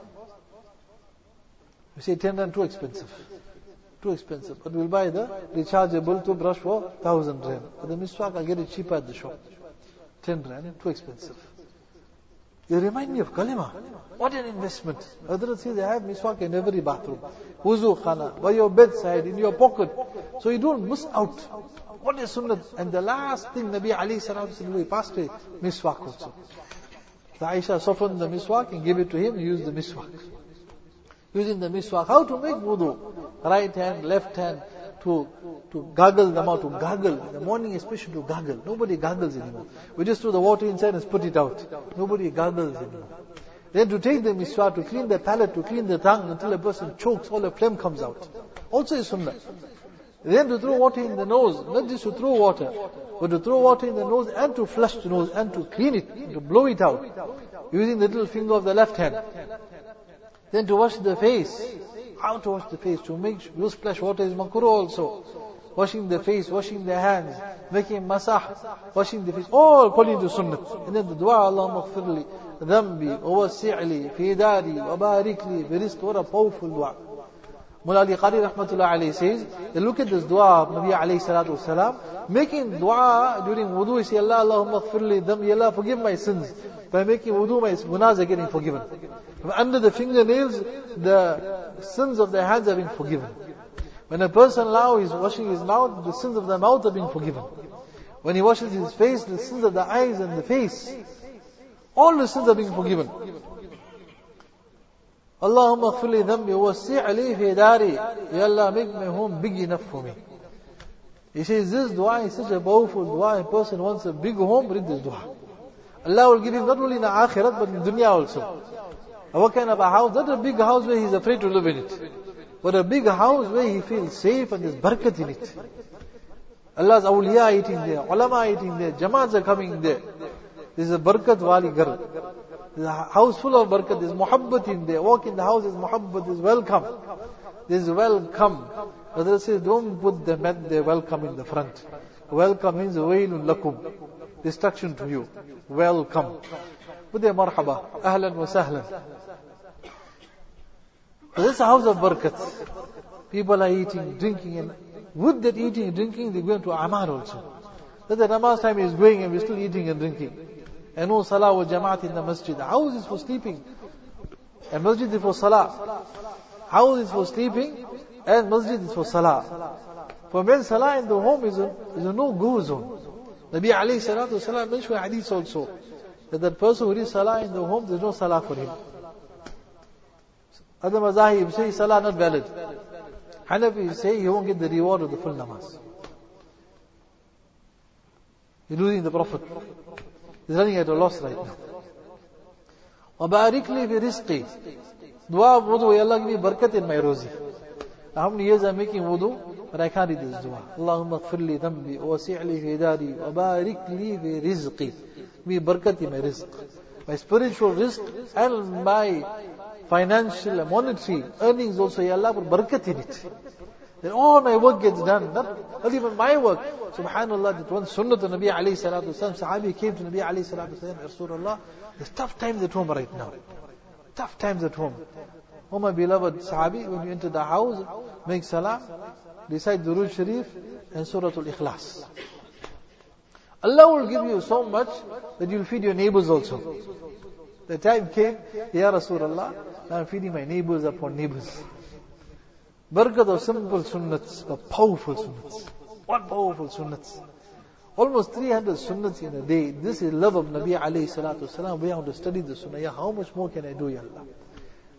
We say ten rand, too expensive. Too expensive. But we'll buy the rechargeable toothbrush for thousand rand. But the miswak, I get it cheaper at the shop. Ten rand, too expensive. You remind me of kalima. What an investment. Others say they have miswak in every bathroom. Wuzu khana, by your bedside, in your pocket. So you don't miss out. What is sunnah? And the last thing Nabi alayhi salatu wasallam, he passed away, miswak also. So Aisha softened the miswak and gave it to him, he used the miswak. Using the miswak, how to make wudu? Right hand, left hand, to to gargle them out, to gargle. In the morning especially to gargle. Nobody gargles anymore. We just throw the water inside and spit it out. Nobody gargles anymore. Then to take the miswak, to clean the palate, to clean the tongue until a person chokes, all the phlegm comes out. Also is sunnah. Then to throw water in the nose, not just to throw water, but to throw water in the nose and to flush the nose and to clean it, to blow it out, using the little finger of the left hand. Then to wash the face. How to wash the face? To make use splash water is makruh also. Washing the face, washing the hands, making masah, washing the face, all according to sunnah. And then the dua, Allahumma ghfirli, dhambi, wasi'li, fi dari, wa barikli, fi rizq. What a powerful dua. Mullah Ali Qari rahmatullah alayhi says, look at this dua of Nabi alayhi salatu wasalam, making dua during wudu, he say, Allah, Allahumma ghfirli dhambi, Allah, forgive my sins. By making wudu, my gunas are getting forgiven. Under the fingernails, the sins of the hands are being forgiven. When a person now is washing his mouth, the sins of the mouth are being forgiven. When he washes his face, the sins of the eyes and the face, all the sins are being forgiven. Allahumma ghfirli dhambi wasi'li fi dari. Ya Allah, make my home big enough for me. He says this dua is such a powerful dua. A person wants a big home, read this dua. Allah will give him not only in the akhirat, but in dunya also. And what kind of a house? Not a big house where he's afraid to live in it, but a big house where he feels safe and there's barakat in it. Allah's awliya are eating there, ulama are eating there, jamaats are coming there. There's a barakat wali gar. There's a house full of barakat, there's muhabbat in there. Walk in the house, there's muhabbat, there's welcome. There's welcome. Others say, don't put the mat there, welcome in the front. Welcome means wailun lakum, destruction to you. Welcome. Put there marhaba, ahlan wa sahlan. So this is a house of barakat. People are eating, drinking, and with that eating and drinking, they go into amal also. That the namaz time is going and we're still eating and drinking. And no salah wa jamaat in the masjid. House is for sleeping, and masjid is for salah. House is for sleeping, and masjid is for salah. For men, salah in the home is a, is a no-go zone. Nabi alayhi salatu wasalam mentioned hadith also, that that person who reads salah in the home, there's no salah for him. Other mazahib say salah not valid. Hanafi say he won't get the reward of the full namaz. He's losing the Prophet. He's running at a loss right now. وَبَارِكْ لِي فِي رِزْقِي. Dua of wudu, Ya Allah, give me barakat in my rozi. How many years I'm making wudu, but I can't read this dua. Allahumma ghfir li dhanbi, wasi'li fi dari, wa barik li fi rizqi. Give me barakat in my rizq. My spiritual rizq and my financial and monetary earnings also, Ya Allah, put barakat in it. Then all my work gets done, not, not even my work. Subhanallah, that one sunnah to Nabi alayhi salatu wasalam, Sahabi came to Nabi alayhi salatu wasalam, Rasulullah, there's tough times at home right now. Tough times at home. Oh my beloved Sahabi, when you enter the house, make salam, recite Durood Sharif and Surah Al-Ikhlas. Allah will give you so much that you'll feed your neighbors also. The time came, Ya Rasulullah, now I'm feeding my neighbors upon neighbors. Barakat of simple sunnats, of powerful sunnats. What powerful sunnats? Almost three hundred sunnats in a day. This is love of Nabi alayhi salatu wasalam. We have to study the sunnah. Ya, how much more can I do, Ya Allah?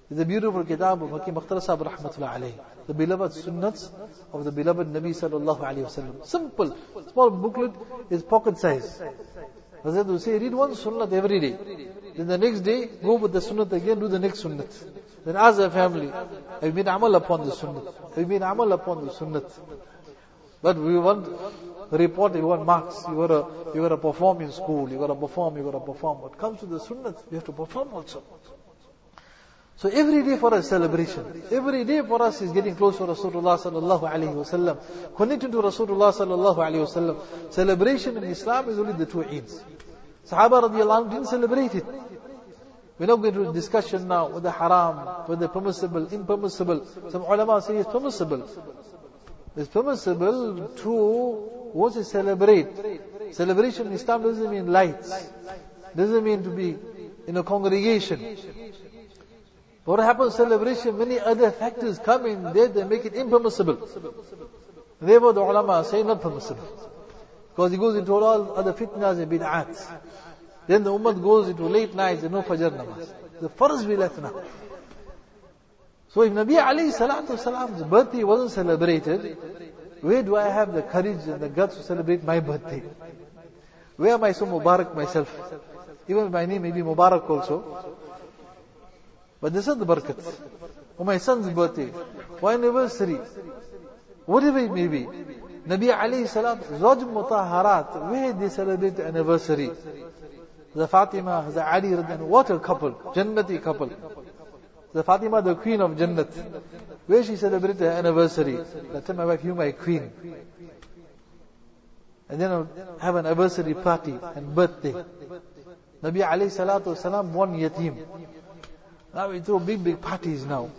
There's a beautiful kitab of Hakim Akhtar Sahib rahmatullah alayhi. The beloved sunnats of the beloved Nabi sallallahu alayhi wa sallam. Simple, small booklet is pocket size. Hazrat will say, read one sunnat every day. Then the next day, go with the sunnat again, do the next sunnat. Then ask the family, have you made amal upon the sunnat? Have you made amal upon the sunnat? But we want a report, we want marks. You gotta, you gotta perform in school, you gotta perform, you gotta perform. What comes to the sunnat, you have to perform also. So every day for us celebration. Every day for us is getting closer to Rasulullah sallallahu alayhi wa sallam. Connecting to Rasulullah sallallahu alayhi wa sallam. Celebration in Islam is only the two Eids. Sahaba radiallahu anhu didn't celebrate it. We're not going to discussion now with the haram, with the permissible, impermissible. Some ulama say it's permissible. It's permissible to what is celebrate. Celebration in Islam doesn't mean lights. Doesn't mean to be in a congregation. What happens celebration, many other factors come in there, they make it impermissible. Therefore the ulama say not permissible. Because it goes into all other fitnas and bid'ats. Then the ummah goes into late nights and no fajr namaz. The first we left now. So if Nabi alayhi salatu wasalam's birthday wasn't celebrated, where do I have the courage and the guts to celebrate my birthday? Where am I so Mubarak myself? Even my name may be Mubarak also. But this is the barakat. Or my son's birthday, or anniversary, whatever it may be. Nabi alayhi salam, Zawj Mutaharat, where they celebrate the anniversary. The Fatima, the Ali, what a couple, Jannati couple. The Fatima, the queen of Jannat. Where she celebrated her anniversary. That time my wife, you my queen. And then I'll have an anniversary party and birthday. Nabi alayhi salatu wasalam, one yatim. Now we throw big, big parties now.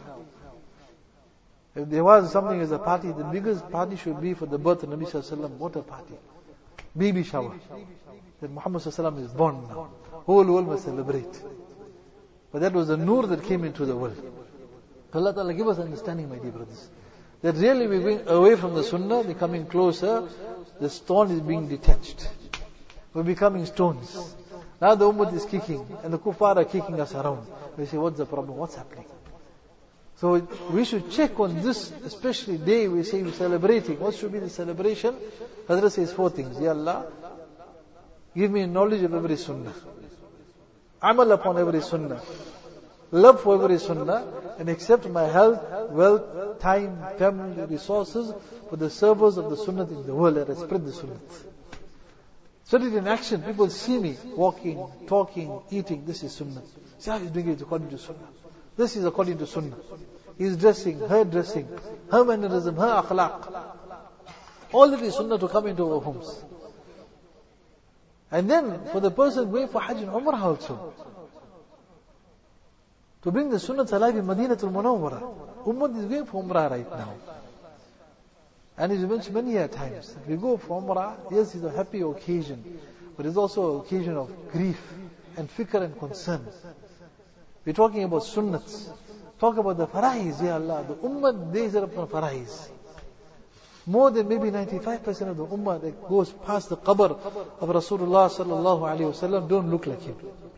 If there was something as a party, the biggest party should be for the birth of Nabi sallallahu alaihi wasallam. What a party. Baby shower. That Muhammad sallallahu alaihi wasallam is born now. Whole world must celebrate. But that was the nur that came into the world. Allah Ta'ala give us understanding, my dear brothers. That really we're going away from the sunnah, we're coming closer. The stone is being detached. We're becoming stones. Now the ummah is kicking, and the kuffar are kicking us around. We say, what's the problem? What's happening? So we should check on this, especially day we say we're celebrating. What should be the celebration? Hazrat says four things. Ya Allah, give me knowledge of every sunnah. Amal upon every sunnah. Love for every sunnah. And accept my health, wealth, time, family, resources for the servers of the sunnah in the world that I spread the sunnah. Set it in action. People see me walking, talking, eating. This is sunnah. See how he's doing it according to sunnah. This is according to sunnah. He's dressing, her dressing, her mannerism, her akhlaq. All that is sunnah to come into our homes. And then for the person going for Hajj and Umrah also. To bring the sunnah alive in Madinatul Munawwara. Ummah is going for Umrah right now. And it's mentioned many a times. If we go for Umrah, yes, it's a happy occasion. But it's also an occasion of grief and fikr and concern. We're talking about sunnats. Talk about the fara'is, ya Allah. The ummah days are upon fara'is. More than maybe ninety-five percent of the ummah that goes past the qabr of Rasulullah sallallahu alayhi wasallam don't look like him.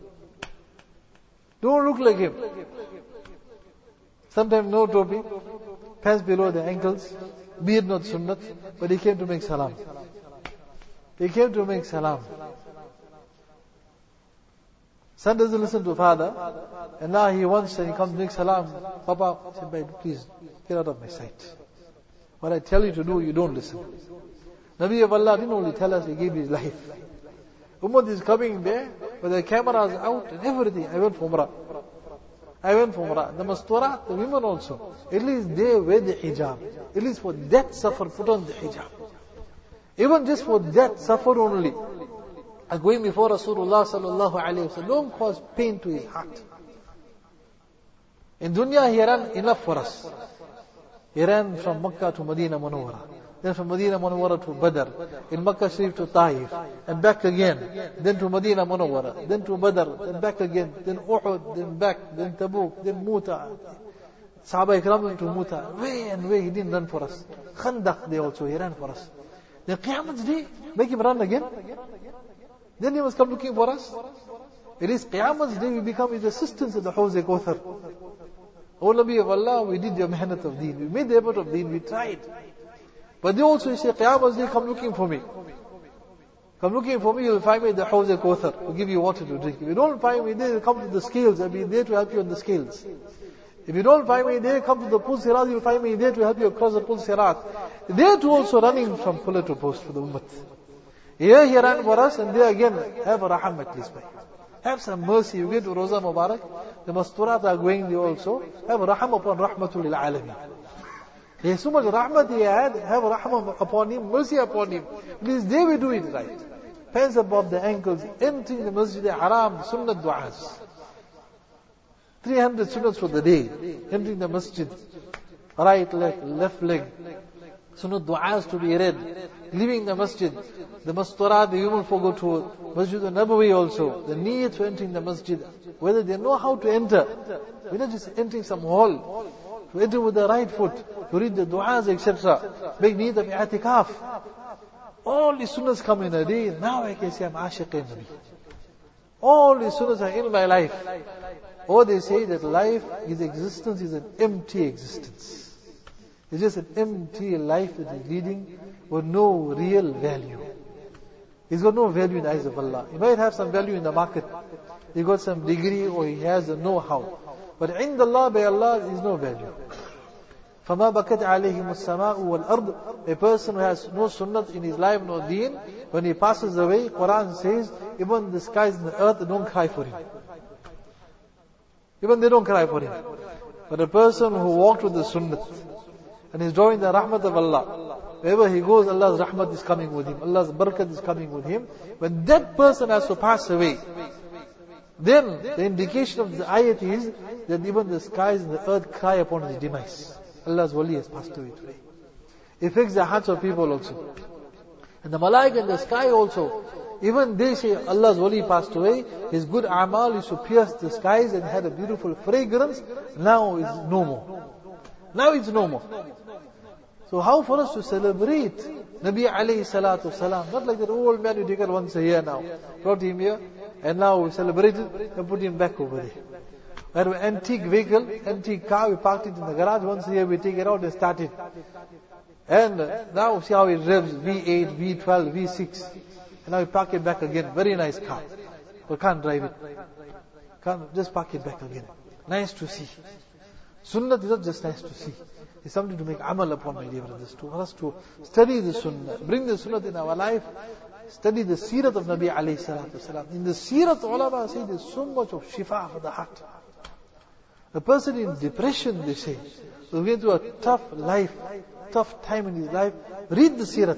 Don't look like him. Sometimes no topi, pants below the ankles, beard not sunnat, but he came to make salam. He came to make salam. Son doesn't listen to father, and now he wants and he comes to make salam. Papa, say, please, get out of my sight. What I tell you to do, you don't listen. Nabi of Allah didn't only tell us, he gave his life. Ummah is coming there, but the cameras out and everything. I went for Umrah. I went for Umrah. The masturat, the women also. At least they wear the hijab. At least for that suffer, put on the hijab. Even just for that suffer only. Going before Rasulullah sallallahu alayhi wa sallam, don't cause pain to his heart. In dunya, he ran enough for us. He ran from Makkah to Medina Munawwara. Then from Medina Munawwara to Badr. In Makkah Sharif to Taif. And back again. Then to Medina Munawwara. Then to Badr. Then back again. Then Uhud. Then back. Then Tabuk. Then Muta. Sahaba Ikram went to Muta. Way and way he didn't run for us. Khandaq they also, he ran for us. Then Qiyamah's day, make him run again. Then he must come looking for us. It is Qiyamah's day we become his assistants at the Hawz-e Kawthar. O Nabi of Allah, we did your mehnat of deen. We made the effort of deen. We tried. But they also say, Qiyamah's day, come looking for me. Come looking for me, you'll find me at the Hawz al-Kawthar. We'll give you water to drink. If you don't find me there, come to the scales. I'll be there to help you on the scales. If you don't find me there, come to the Pul Sirat. You'll find me there to help you across the Pul Sirat. There too also running from pillar to post for the ummah. Here he ran for us, and there again, have a raham at least. Have some mercy. You get to Roza Mubarak, the Masturat are going there also. Have raham upon Rahmatul lil Alameen. He has so much rahmat he had, have rahmah upon him, mercy upon him. Please, there we do it right. Pants above the ankles, emptying the Masjid al-Haram, sunnat du'as. three hundred sunnats for the day, emptying the masjid. Right leg, left leg. Sunnat du'as to be read. Leaving the masjid. The masturat, the human folk go to Masjid al-Nabawi also. The need for entering the masjid. Whether they know how to enter. We're not just entering some hall. To enter with the right foot. To read the du'as, et cetera. Make need of i'tikaf. All the sunnahs come in a day. Now I can say I'm ashiq in Nabi. All the sunnahs are in my life. Or they say that life, his existence is an empty existence. It's just an empty life that is leading with no real value. He's got no value in the eyes of Allah. He might have some value in the market. He got some degree or he has a know-how. But in Allah, by Allah, there is no value. فَمَا بَكَتْ عَلَيْهِمُ السَّمَاءُ وَالْأَرْضُ. A person who has no sunnat in his life, no deen, when he passes away, Quran says, even the skies and the earth don't cry for him. Even they don't cry for him. But a person who walked with the sunnat, and is drawing the rahmat of Allah, wherever he goes, Allah's rahmat is coming with him, Allah's barakat is coming with him. When that person has to pass away, then the indication of the ayat is that even the skies and the earth cry upon his demise. Allah's wali has passed away today. It affects the hearts of people also. And the malaika in the sky also, even they say Allah's wali passed away, his good amal used to pierce the skies and had a beautiful fragrance. Now it's no more. Now it's no more. So how for us to celebrate Nabi alayhi salatu salam? Not like that old man we take it once a year now. Brought him here, and now we celebrate it and put him back over there. We had an antique vehicle, antique car, we parked it in the garage. Once a year we take it out and start it. And now see how it revs, V eight, V twelve, V six. And now we park it back again. Very nice car. But can't drive it. Can't, just park it back again. Nice to see. Sunnah is not just nice to see. It's something to make amal upon, my dear brothers. To for us to study the sunnah, bring the sunnah in our life, study the seerat of Nabi alayhi salatu wasalam. In the seerat, ulama say there's so much of shifa for the heart. A person in depression, they say, who's going through a tough life, tough time in his life, read the seerat.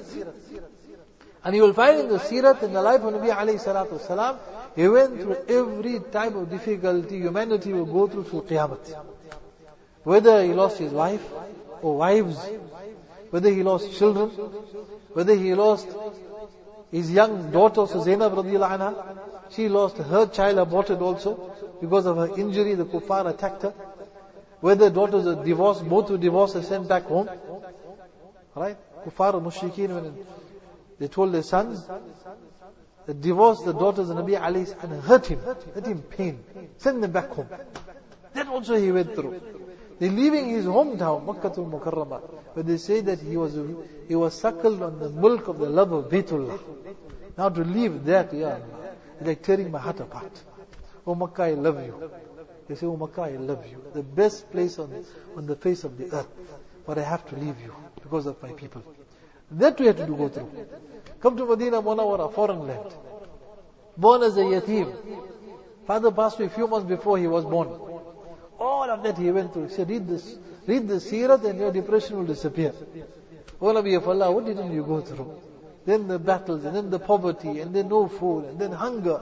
And you will find in the seerat, in the life of Nabi alayhi salatu wasalam, he went through every type of difficulty humanity will go through till Qiyamah. Whether he lost his wife or wives, whether he lost children, whether he lost his young daughter, so Zainab radiyallahu anha, she lost her child aborted also because of her injury, the kuffar attacked her. Whether daughters are divorced, both were divorced and sent back home. Right? Kuffar mushrikeen, when they told their sons, that divorce the daughters of Nabi alayhi and hurt him, hurt him pain, send them back home. That also he went through. They're leaving his hometown, Makkatul Mukarramah, but they say that he was he was suckled on the milk of the love of Baytullah. Now to leave that, ya Allah, it's like tearing my heart apart. Oh Makkah, I love you. They say, oh Makkah, I love you. The best place on, on the face of the earth. But I have to leave you because of my people. That we have to do go through. Come to Medina Munawwara, foreign land. Born as a yatim. Father passed away a few months before he was born. All of that he went through. He said, read this, read the seerat and your depression will disappear. O Nabi of Allah, what didn't you go through? Then the battles, and then the poverty, and then no food, and then hunger.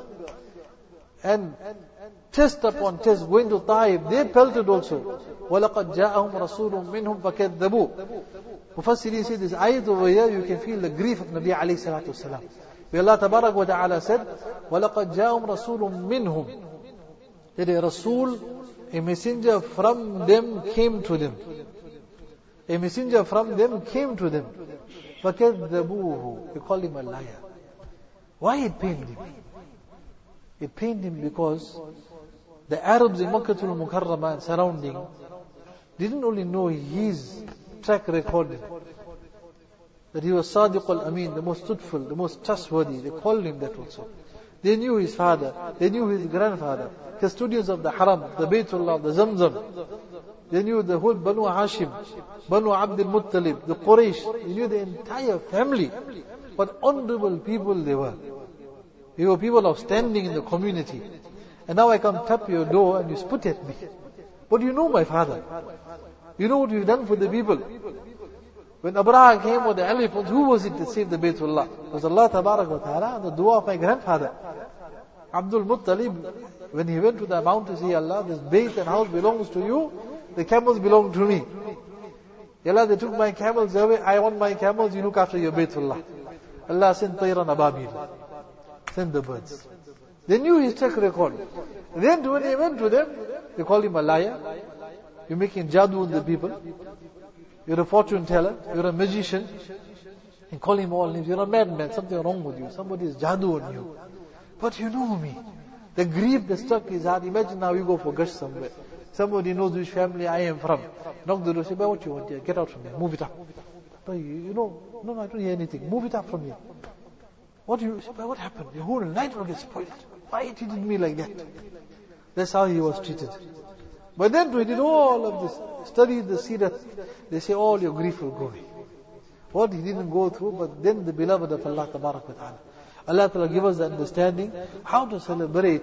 And test upon test, going to Taif, they pelted also. وَلَقَدْ جَاءَهُمْ رَسُولٌ مِّنْهُمْ فَكَذَّبُوا. Mufassirin say this ayat over here, you can feel the grief of Nabi alayhi salatu wasalam. Where Allah tabarak wa ta'ala said, وَلَقَدْ جَاءَهُمْ رَسُولٌ مِّنْهُمْ. That a Rasul, a messenger from them came to them. A messenger from them came to them. فَكَذَّبُوهُ. They called him a liar. Why it pained him? It pained him because the Arabs in Makkatul Mukarramah and surrounding, didn't only know his track record, that he was Sadiq al-Amin, the most truthful, the most trustworthy. They called him that also. They knew his father, they knew his grandfather, custodians of the Haram, the Baytullah, the Zamzam. They knew the whole Banu Hashim, Banu Abdul Muttalib, the Quraysh. They knew the entire family. What honorable people they were. They were people of standing in the community. And now I come tap your door and you spit at me. But you know my father. You know what you've done for the people. When Abraha came with the elephant, who was it that saved the Baytullah? It was Allah Tabarak wa Ta'ala, the dua of my grandfather. Abdul Muttalib, when he went to the mountain to say, Allah, this Bayt and house belongs to you, the camels belong to me. Allah, they took my camels away, I want my camels, you look after your Baytullah. Allah sent Tayran Ababil. Send the birds. They knew his track record. Then when he went to them, they called him a liar. You're making jadoo on the people. You're a fortune teller. You're a magician. And call him all names. You're a madman. Something wrong with you. Somebody is jadoo on you. But you know me. The grief that struck his heart. Imagine now you go for gush somewhere. Somebody knows which family I am from. Knock the door. Say, what you want here? Get out from here. Move it up. But you, you know, no, no, I don't hear anything. Move it up from here. What do you say? What happened? The whole night will get spoiled. Why he treated me like that? That's how he was treated. But then we did all of this, studied the seerah. They say all your grief will go away. What he didn't go through, but then the beloved of Allah Tabarak wa Ta'ala. Allah Ta'ala give us the understanding how to celebrate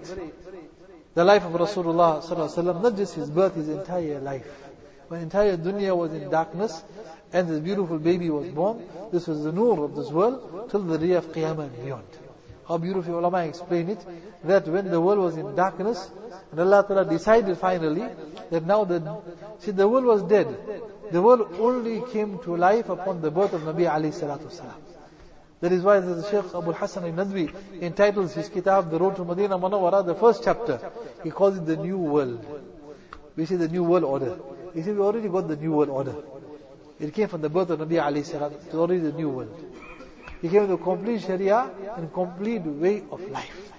the life of Rasulullah Sallallahu Alaihi Wasallam, not just his birth, his entire life. When entire dunya was in darkness and this beautiful baby was born, this was the nur of this world till the day of Qiyamah and beyond. How beautifully ulama explain it, that when the world was in darkness, and Allah Ta'ala decided finally that now the, see the world was dead. The world only came to life upon the birth of Nabi alayhi salatu wasalam. That is why the Shaykh Abu Hassan al-Nadwi entitles his kitab, The Road to Madinah Munawwara, the first chapter. He calls it the New World. We say the New World Order. He said we already got the New World Order. It came from the birth of Nabi alayhi salatu. It's already the New World. He came with a complete Sharia and complete way of life.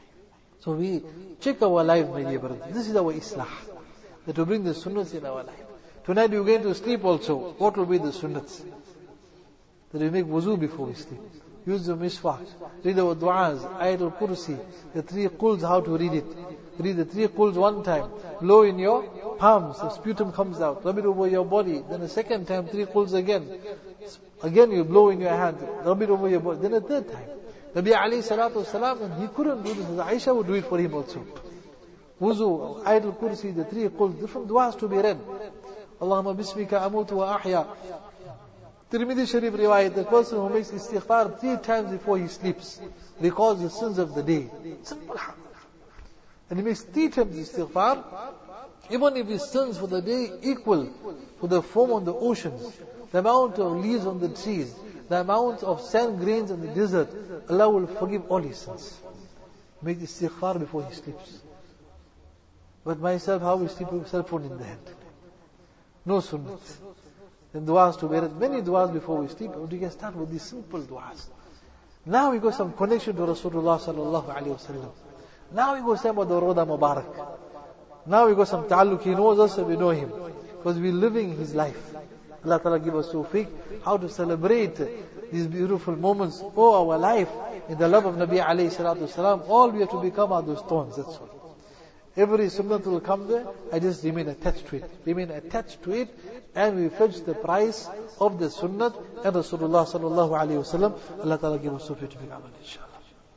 So we check our life, my dear brothers. This is our Islah. That to bring the sunnahs in our life. Tonight we're going to sleep also. What will be the sunnahs? That we make wuzu before we sleep. Use the miswak. Read our du'as, ayatul kursi, the three quls, how to read it. Read the three quls one time. Blow in your palms, the sputum comes out. Rub it over your body. Then a second time, three quls again. Again you blow in your hand. Rub it over your body. Then a third time. Nabi alayhi salatu wasalam, and he couldn't do this. Aisha would do it for him also. Wuzu, ayatul kursi, the three quls, different du'as to be read. Allahumma bismika amutu wa ahya. Tirmidhi Sharif riwayat, the person who makes istighfar three times before he sleeps recalls the sins of the day. Simple. And he makes three times istighfar, even if his sins for the day equal to the foam on the oceans, the amount of leaves on the trees, the amount of sand grains in the desert, Allah will forgive all his sins. Make istighfar before he sleeps. But myself, how we sleep with cell phone in the hand? No sunnah. Then du'as to be read, many du'as before we sleep, we can start with these simple du'as. Now we got some connection to Rasulullah sallallahu alayhi wa sallam. Now we go say about the Roda Mubarak. Now we got some ta'alluq, he knows us and we know him. Because we're living his life. Allah Ta'ala give us tawfiq, how to celebrate these beautiful moments. Oh, our life in the love of Nabi alayhi salatu wasalam, all we have to become are those stones, that's all. Every sunnah will come there, I just remain attached to it. Remain attached to it, and we fetch the price of the sunnah and Rasulullah sallallahu alayhi wa sallam. Allah Ta'ala give us tawfiq to become it, inshallah.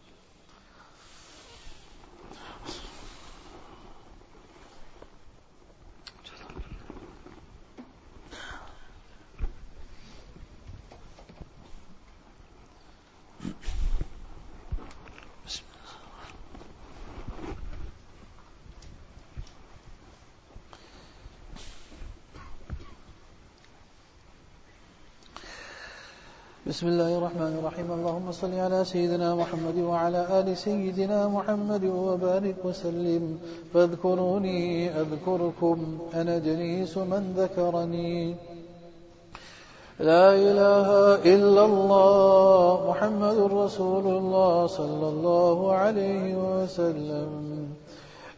بسم الله الرحمن الرحيم اللهم صل على سيدنا محمد وعلى آل سيدنا محمد وبارك وسلم فاذكروني أذكركم أنا جليس من ذكرني لا إله إلا الله محمد رسول الله صلى الله عليه وسلم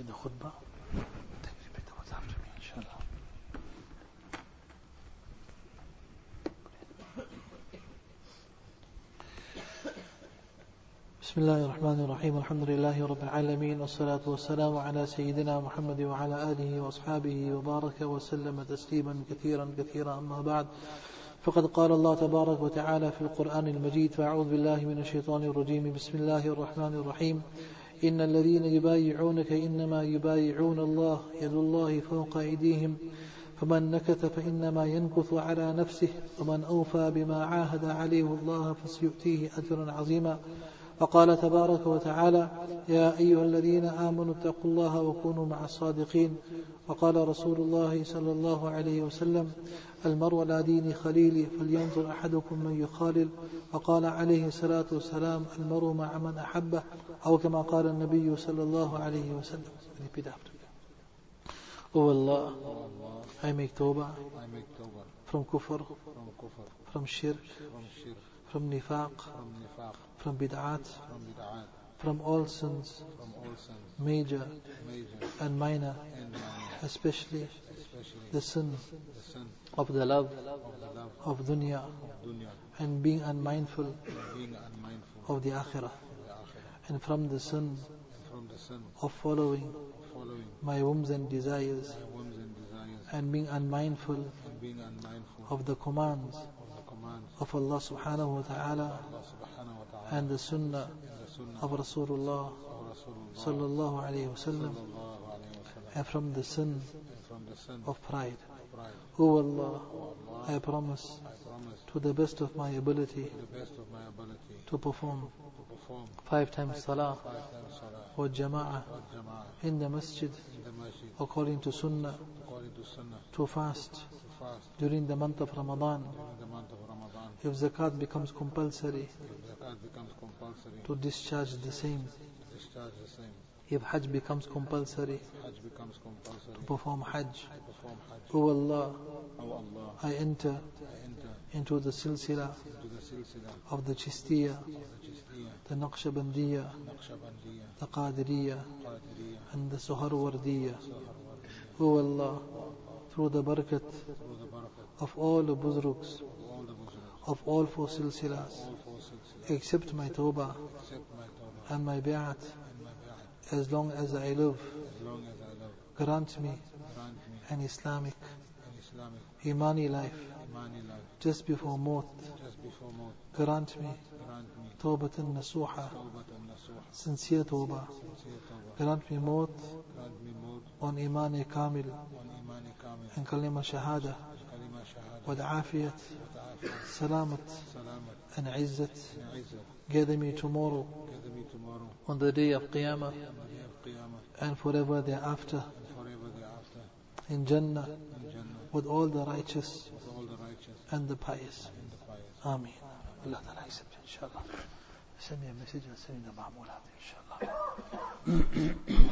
lead the khutbah. Take repeat the words after me, inshallah. بسم الله الرحمن الرحيم الحمد لله رب العالمين والصلاة والسلام على سيدنا محمد وعلى آله وأصحابه وبارك وسلم تسليما كثيرا كثيرا أما بعد فقد قال الله تبارك وتعالى في القرآن المجيد فأعوذ بالله من الشيطان الرجيم بسم الله الرحمن الرحيم إن الذين يبايعونك إنما يبايعون الله يد الله فوق أيديهم فمن نكث فإنما ينكث على نفسه ومن أوفى بما عاهد عليه الله فسيؤتيه أجرا عظيما وقال تبارك وتعالى يا أيها الذين آمنوا اتقوا الله وكونوا مع الصادقين وقال رسول الله صلى الله عليه وسلم المرء على دين خليله فلينظر أحدكم من يخالل وقال عليه الصلاة والسلام المرء مع من أحبه أو كما قال النبي صلى الله عليه وسلم. Repeat after me. O Allah, I make tawbah from kufr, from shirk, from nifaq, from bid'at, from all sins, major and minor, especially the sin of the love of dunya and being unmindful of the akhirah, and from the sin of following my whims and desires and being unmindful of the commands of Allah subhanahu wa ta'ala and the sunnah of Rasulullah sallallahu alayhi wa sallam, and from the sin of pride. O Allah, I promise to the best of my ability to perform five times salah or jama'ah in the masjid according to sunnah, to fast during the month of Ramadan, if zakat becomes compulsory, to discharge the same, if hajj becomes compulsory, to perform hajj. O Allah, I enter into the silsila of the Chistiyya, the Naqshbandiyya, the Qadiriyya, and the Suharwardiyya. O Allah, through the barakat of all the buzrugs of all four silsilas, accept my tawbah and my bi'at as long as I live. Grant me an Islamic Imani life just before maut. Grant me tawbatan nasuha, sincere tawbah. Grant me maut on Imani kamil and kalima shahada, with afiyat, salamat and izzat. Gather me tomorrow on the day of Qiyamah and forever thereafter in Jannah with all the righteous and the pious. Ameen. Allah Ta'ala accept, inshallah. Send me a message and send me the ma'amul, inshallah.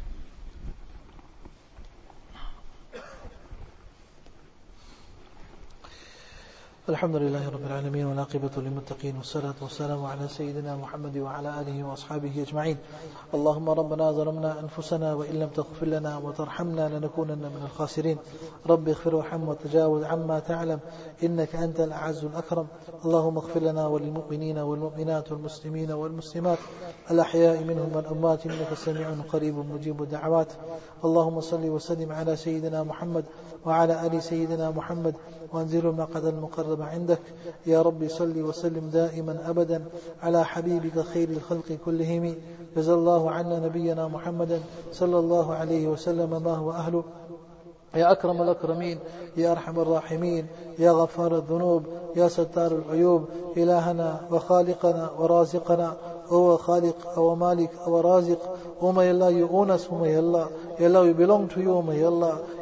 الحمد لله رب العالمين والعاقبة للمتقين والصلاة والسلام على سيدنا محمد وعلى آله وأصحابه أجمعين. اللهم ربنا ظلمنا أنفسنا وإن لم تغفر لنا وترحمنا لنكونن من الخاسرين. رب اغفر وارحم وتجاوز عما تعلم إنك أنت الأعز الأكرم. اللهم اغفر لنا وللمؤمنين والمؤمنات والمسلمين والمسلمات الأحياء منهم والأموات إنك سميع قريب مجيب الدعوات. اللهم صل وسلم على سيدنا محمد وعلى آل سيدنا محمد وانزل المقعد المقرب عندك. يا رب صل وسلم دائما أبدا على حبيبك خير الخلق كلهم. جزا الله عنا نبينا محمدا صلى الله عليه وسلم ما هو أهله. يا أكرم الأكرمين، يا أرحم الراحمين، يا غفار الذنوب، يا ستار العيوب، إلهنا وخالقنا ورازقنا. O Khaliq, our Malik, our Raziq. O my Allah, you own us, O my Allah. Ya Allah, we belong to you, O my Allah.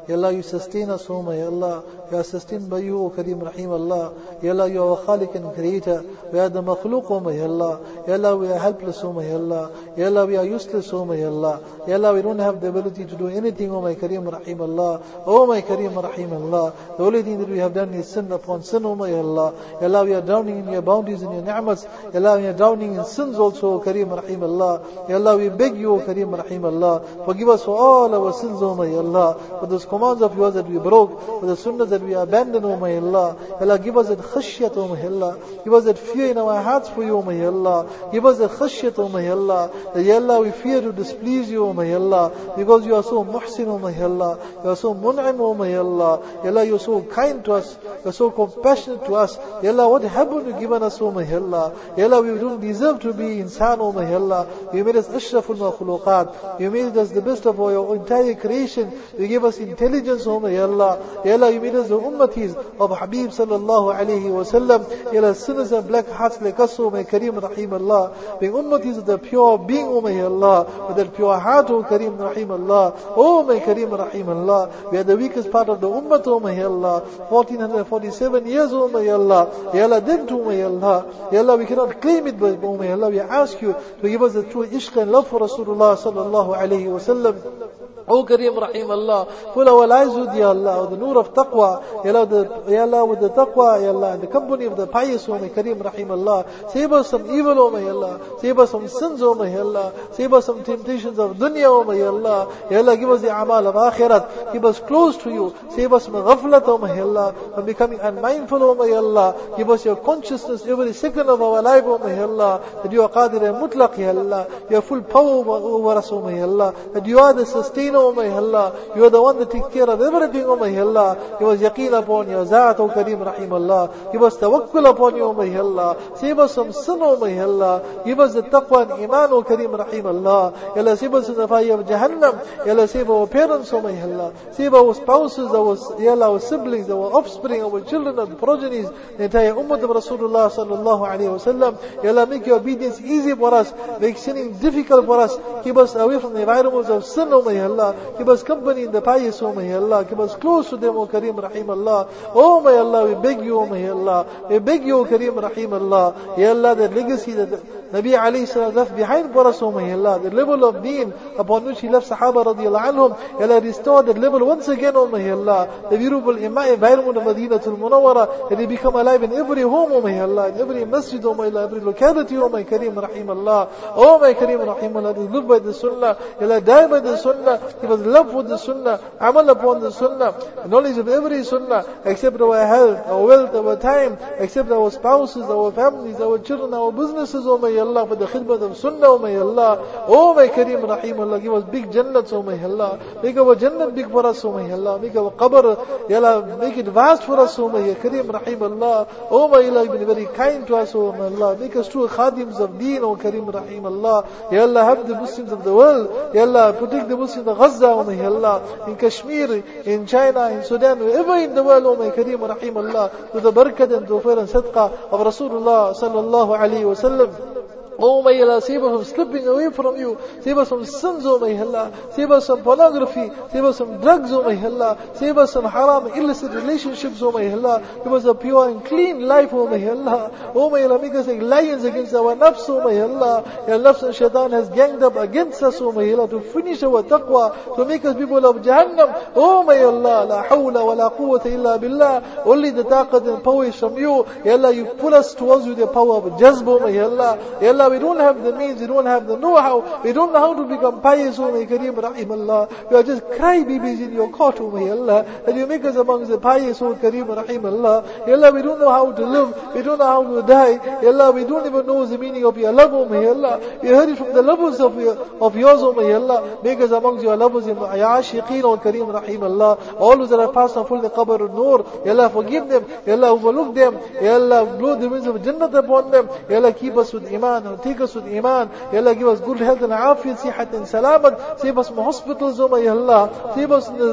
Ya Allah, you sustain us, O my Allah. We are sustained by you, O Kareem Rahim Allah. Ya Allah, you are our Khaliq and Creator. We are the Makhluq, O my Allah. Ya Allah, we are helpless, O my Allah. Ya Allah, we are useless, O my Allah. Ya Allah, we don't have the ability to do anything, O my Kareem Rahim Allah. O my Kareem Rahim Allah. The only thing that we have done is sin upon sin, O my Allah. Ya Allah, we are drowning in your bounties and your ni'mats. Ya Allah, we are drowning in sins also, O Kareem Rahim Allah. Ya Allah, we beg you, O Kareem Rahim Allah. Forgive us for all our sins, O my Allah. For those commands of yours that we broke, for the sunnahs that we abandoned, O my Allah. Ya Allah, give us that khashyat, O my Allah. Give us that fear in our hearts for you, O my Allah. Give us that khashyat, O my Allah. That, Ya Allah, we fear to displease you, O my Allah. Because you are so muhsin, O my Allah. You are so mun'im, O my Allah. Ya Allah, you are so kind to us. You are so compassionate to us. Ya Allah, what happened to given us, O my Allah? Ya Allah, we don't deserve to be insan, O my Allah. You made us ashraful makhluqat. You made us the best of our entire creation. You gave us intelligence, O my Allah. Ya Allah, you made us the ummatis of Habib sallallahu alayhi wa sallam. Ya Allah, sinners and black hearts like us, O my Kareem Rahim Allah. Being ummatis of the pure being, O my Allah. With that pure heart, O Kareem Rahim Allah. O my Kareem Rahim Allah. We are the weakest part of the ummah, O my Allah. fourteen forty-seven years, O my Allah. Ya Allah, then to my Allah. Ya Allah, we cannot claim it, but O my Allah, we ask you to give us the true ishq and love for Rasulullah sallallahu alayhi wa sallam. O Kareem Rahim Allah, fill our lives with Ya Allah, with the nur of taqwa, Ya Allah, the, Ya Allah, with the taqwa, Ya Allah, and the company of the pious, O my Kareem Rahim Allah. Save us from evil, O my Allah. Save us from sins, O my Allah. Save us from temptations of dunya, O my Allah. Ya Allah, give us the amal of akhirat. Keep us close to you. Save us from ghaflat, O my Allah, from becoming unmindful, O my Allah. Give us your consciousness every second of our life, O my Allah, that you are qadir and mutlaq, Ya Allah. You have full power over, over us, O my Allah. That you are the sustainer, O my Allah. You are the one that takes care of everything, O my Allah. Give us yaqeen upon your Zaat, O Kareem Rahim Allah. Give us tawakkul upon you, O my Allah. Save us from sin, O my Allah. Give us the taqwa and iman, O Kareem Rahim Allah. Ya Allah, save us from the fire of Jahannam. Ya Allah, save our parents, O my Allah. Save our spouses, our, Ya Allah, our siblings, our offspring, our children, our progenies, the entire ummah of Rasulullah sallallahu alayhi wa sallam. Ya Allah, make your obedience easy for us. Make sinning difficult for us. Keep us away from the environments of sin, O my Allah. Keep us company in the pious, O my Allah. Keep us close to them, O Kareem Rahim Allah. Oh my Allah, we beg you, O my Allah. We beg you, O Kareem Rahim Allah. Ya Allah, that legacy that Nabi alayhi salam left behind for us, O my Allah. The level of deen upon which he left Sahaba radiallahu anhum. Ya Allah, restore that level once again, O my Allah. The beautiful environment of Madinatul Munawwara, that they become alive in every home, O my Allah. In every masjid, O my Allah. Every locality, O my Kareem Rahim Allah. Oh my Kareem Rahim Allah. They live by the Sunnah. Ya Allah, die by the Sunnah. Give us love for the Sunnah, amal upon the Sunnah, knowledge of every Sunnah, accept our health, our wealth, our time, accept our spouses, our families, our children, our businesses, O my Allah, for the khidmat of Sunnah, O my Allah. Oh my Kareem Rahim Allah, give us big jannats, O my Allah. Make our jannat big for us, O my Allah. Make our qabr, Ya Allah, make it vast for us, O my Kareem Rahim Allah. Oh my Allah, you've been very kind to us, O my Allah. Make us true khadims of deen, O Kareem Rahim Allah. Ya Allah, help the Muslims of the world. Ya Allah, protect the Muslims of Gaza, O my Allah, in Kashmir, in China, in Sudan, wherever in the world, O my Kareem Rahim Allah, to the barakat and tawfiq and sadaqah of Rasulullah sallallahu alayhi wa sallam. Oh my Allah, save us from slipping away from you. Save us from sins, oh my Allah. Save us from pornography. Save us from drugs, oh my Allah. Save us from haram, illicit relationships, oh my Allah. Give us a pure and clean life, oh my Allah. Oh my Allah, make us like lions against our nafs, oh my Allah. Your nafs and shaitan has ganged up against us, oh my Allah, to finish our taqwa, to make us people of Jahannam. Oh my Allah, la hawla wa la quwwata illa billah. Only the taqat and power is from you. Ya Allah, you pull us towards you the power of jazb, oh my Allah. Ya Allah, we don't have the means, we don't have the know-how, we don't know how to become pious, oh my Kareem Rahim Allah. We are just cry babies in your court, oh my Allah, that you make us amongst the pious, oh Kareem Rahim Allah. Ya Allah, we don't know how to live, we don't know how to die. Ya Allah, we don't even know the meaning of your love, oh my Allah. We heard it from the lovers of, your, of yours, oh my Allah. Make us amongst your lovers, ya Ashiqeen, oh Kareem Rahim Allah. All those that have passed on full the qabr al-Nur, Ya Allah, forgive them, Ya Allah, overlook them, Ya Allah, blow the winds of Jannat upon them. Ya Allah, keep us with iman, take us with iman. Ya Allah, give us good health and afiyat, sihat and salamat. Save us from hospitals, oh my Allah. Save us in the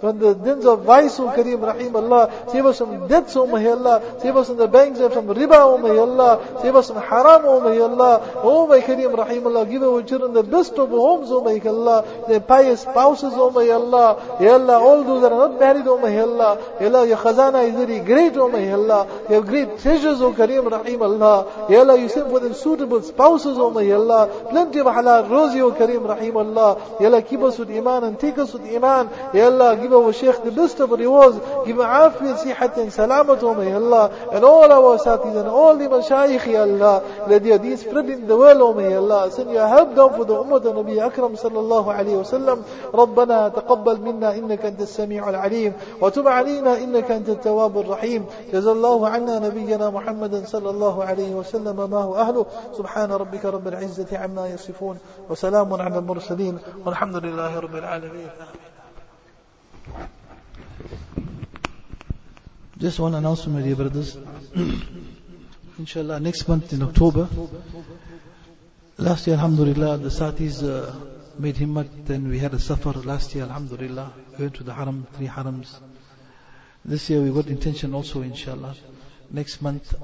from the dins of vice, O Kareem Rahim Allah. Save us from debts, O my Allah. Save us from the banks and from riba, O my Allah. Save us from haram, O my Allah. O my Kareem Rahim Allah. Give our children the best of homes, O my Allah. Their pious spouses, O my Allah. Ya Allah, all those that are not married, O my Allah. Ya Allah, your khazana is very great, O my Allah. You have great treasures, O Kareem Rahim Allah. Ya Allah, you send for them suitable spouses, O my Allah. Plenty of halal rosy, O Kareem Rahim Allah. Ya Allah, keep us with iman and take us with iman. Ya Allah, give our shaykh the best of rewards. Give him afiyat, sihat and salamat, O my Allah. And all our satis and all the mashayikh, Ya Allah. Let your deen spread in the world, O my Allah. Send your help down for the ummah of Nabi Akram sallallahu alayhi wa sallam. ربنا تقبل منا إنك أنت السميع العليم وتب علينا إنك أنت التواب الرحيم جزا الله عنا نبينا محمد صلى الله عليه وسلم ما هو أهله سبحان ربك رب العزة عما يصفون وسلام على المرسلين والحمد لله رب العالمين. Just one announcement, dear brothers. Inshallah, next month in October, last year alhamdulillah the Satis uh, made himmat, and we had a safar last year, alhamdulillah. We went to the haram, three harams. This year we got intention also, inshallah, next month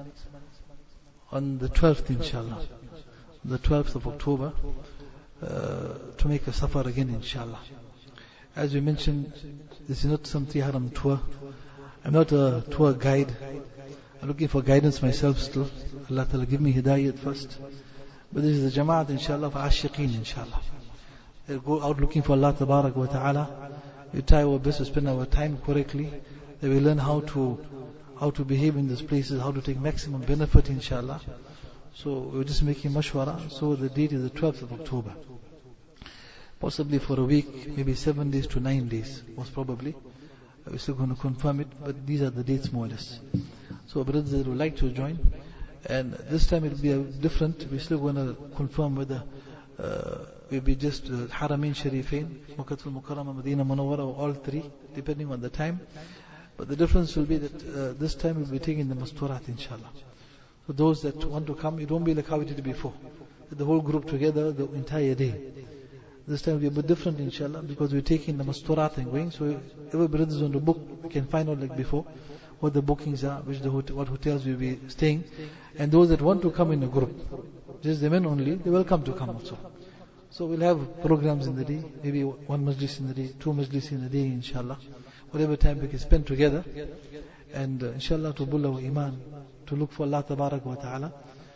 on the twelfth, inshallah, the twelfth of October, uh, to make a safar again, inshallah. As we mentioned, this is not some three haram tour. I'm not a tour guide. I'm looking for guidance myself still. Allah Ta'ala give me hidayat first. But this is the Jamaat, inshallah, for Ashiqeen, inshallah. They'll go out looking for Allah Tabarak wa Ta'ala. We try our best to spend our time correctly. They will learn how to how to behave in these places, how to take maximum benefit, inshallah. So we're just making mashwara. So the date is the twelfth of October. Possibly for a week, maybe seven days to nine days, most probably. We're still going to confirm it, but these are the dates more or less. So brothers that would like to join, and this time it will be a different. We're still going to confirm whether uh, will be just uh, Haramain Sharifain, Makkatul Mukarramah, Medina Munawwara, or all three, depending on the time. But the difference will be that uh, this time we'll be taking the Masturat, inshallah. So those that want to come, it won't be like how we did it before. The whole group together the entire day. This time will be a bit different, inshallah, because we're taking the Masturat and going. So every brother is on the book, we can find out like before what the bookings are, which the hot- what hotels we'll be staying. And those that want to come in a group, just the men only, they're welcome to come also. So we'll have programs in the day, maybe one majlis in the day, two majlis in the day, inshallah. Whatever time we can spend together. And uh, inshallah to build our iman, to look for Allah Tabarak wa Ta'ala.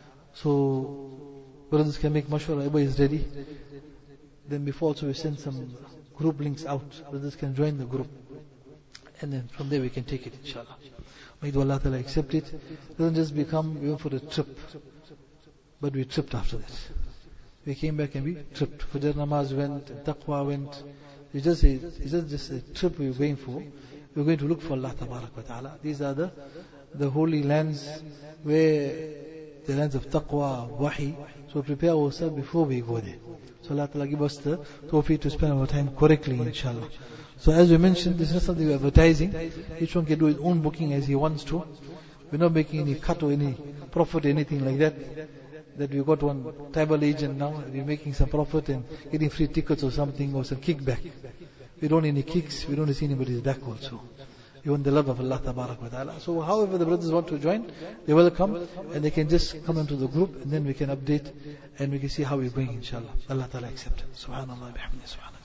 So brothers can make mashwara, everybody is ready. Then before also we send some group links out. Brothers can join the group. And then from there we can take it, inshallah. May Allah Ta'ala accept it. It doesn't just become, we went for a trip. But we tripped after that. We came back and we tripped. Fajr namaz went, and taqwa went. It's just a, it's just, just a trip we were going for. We're going to look for Allah Tabarak wa Ta'ala. These are the, the holy lands where the lands of taqwa, wahi. So prepare ourselves before we go there. So Allah Ta'ala give us the tawfiq to spend our time correctly, inshallah. So as we mentioned, this is not something we're advertising. Each one can do his own booking as he wants to. We're not making any cut or any profit or anything like that. That we got one tribal agent now, we're making some profit and getting free tickets or something, or some kickback. We don't need any kicks, we don't see anybody's back also. We want the love of Allah Tabarak wa Ta'ala. So however the brothers want to join, they're welcome, and they can just come into the group, and then we can update, and we can see how we're going, inshallah. Allah Ta'ala accept. Subhanallah, bihamdih, subhanallah.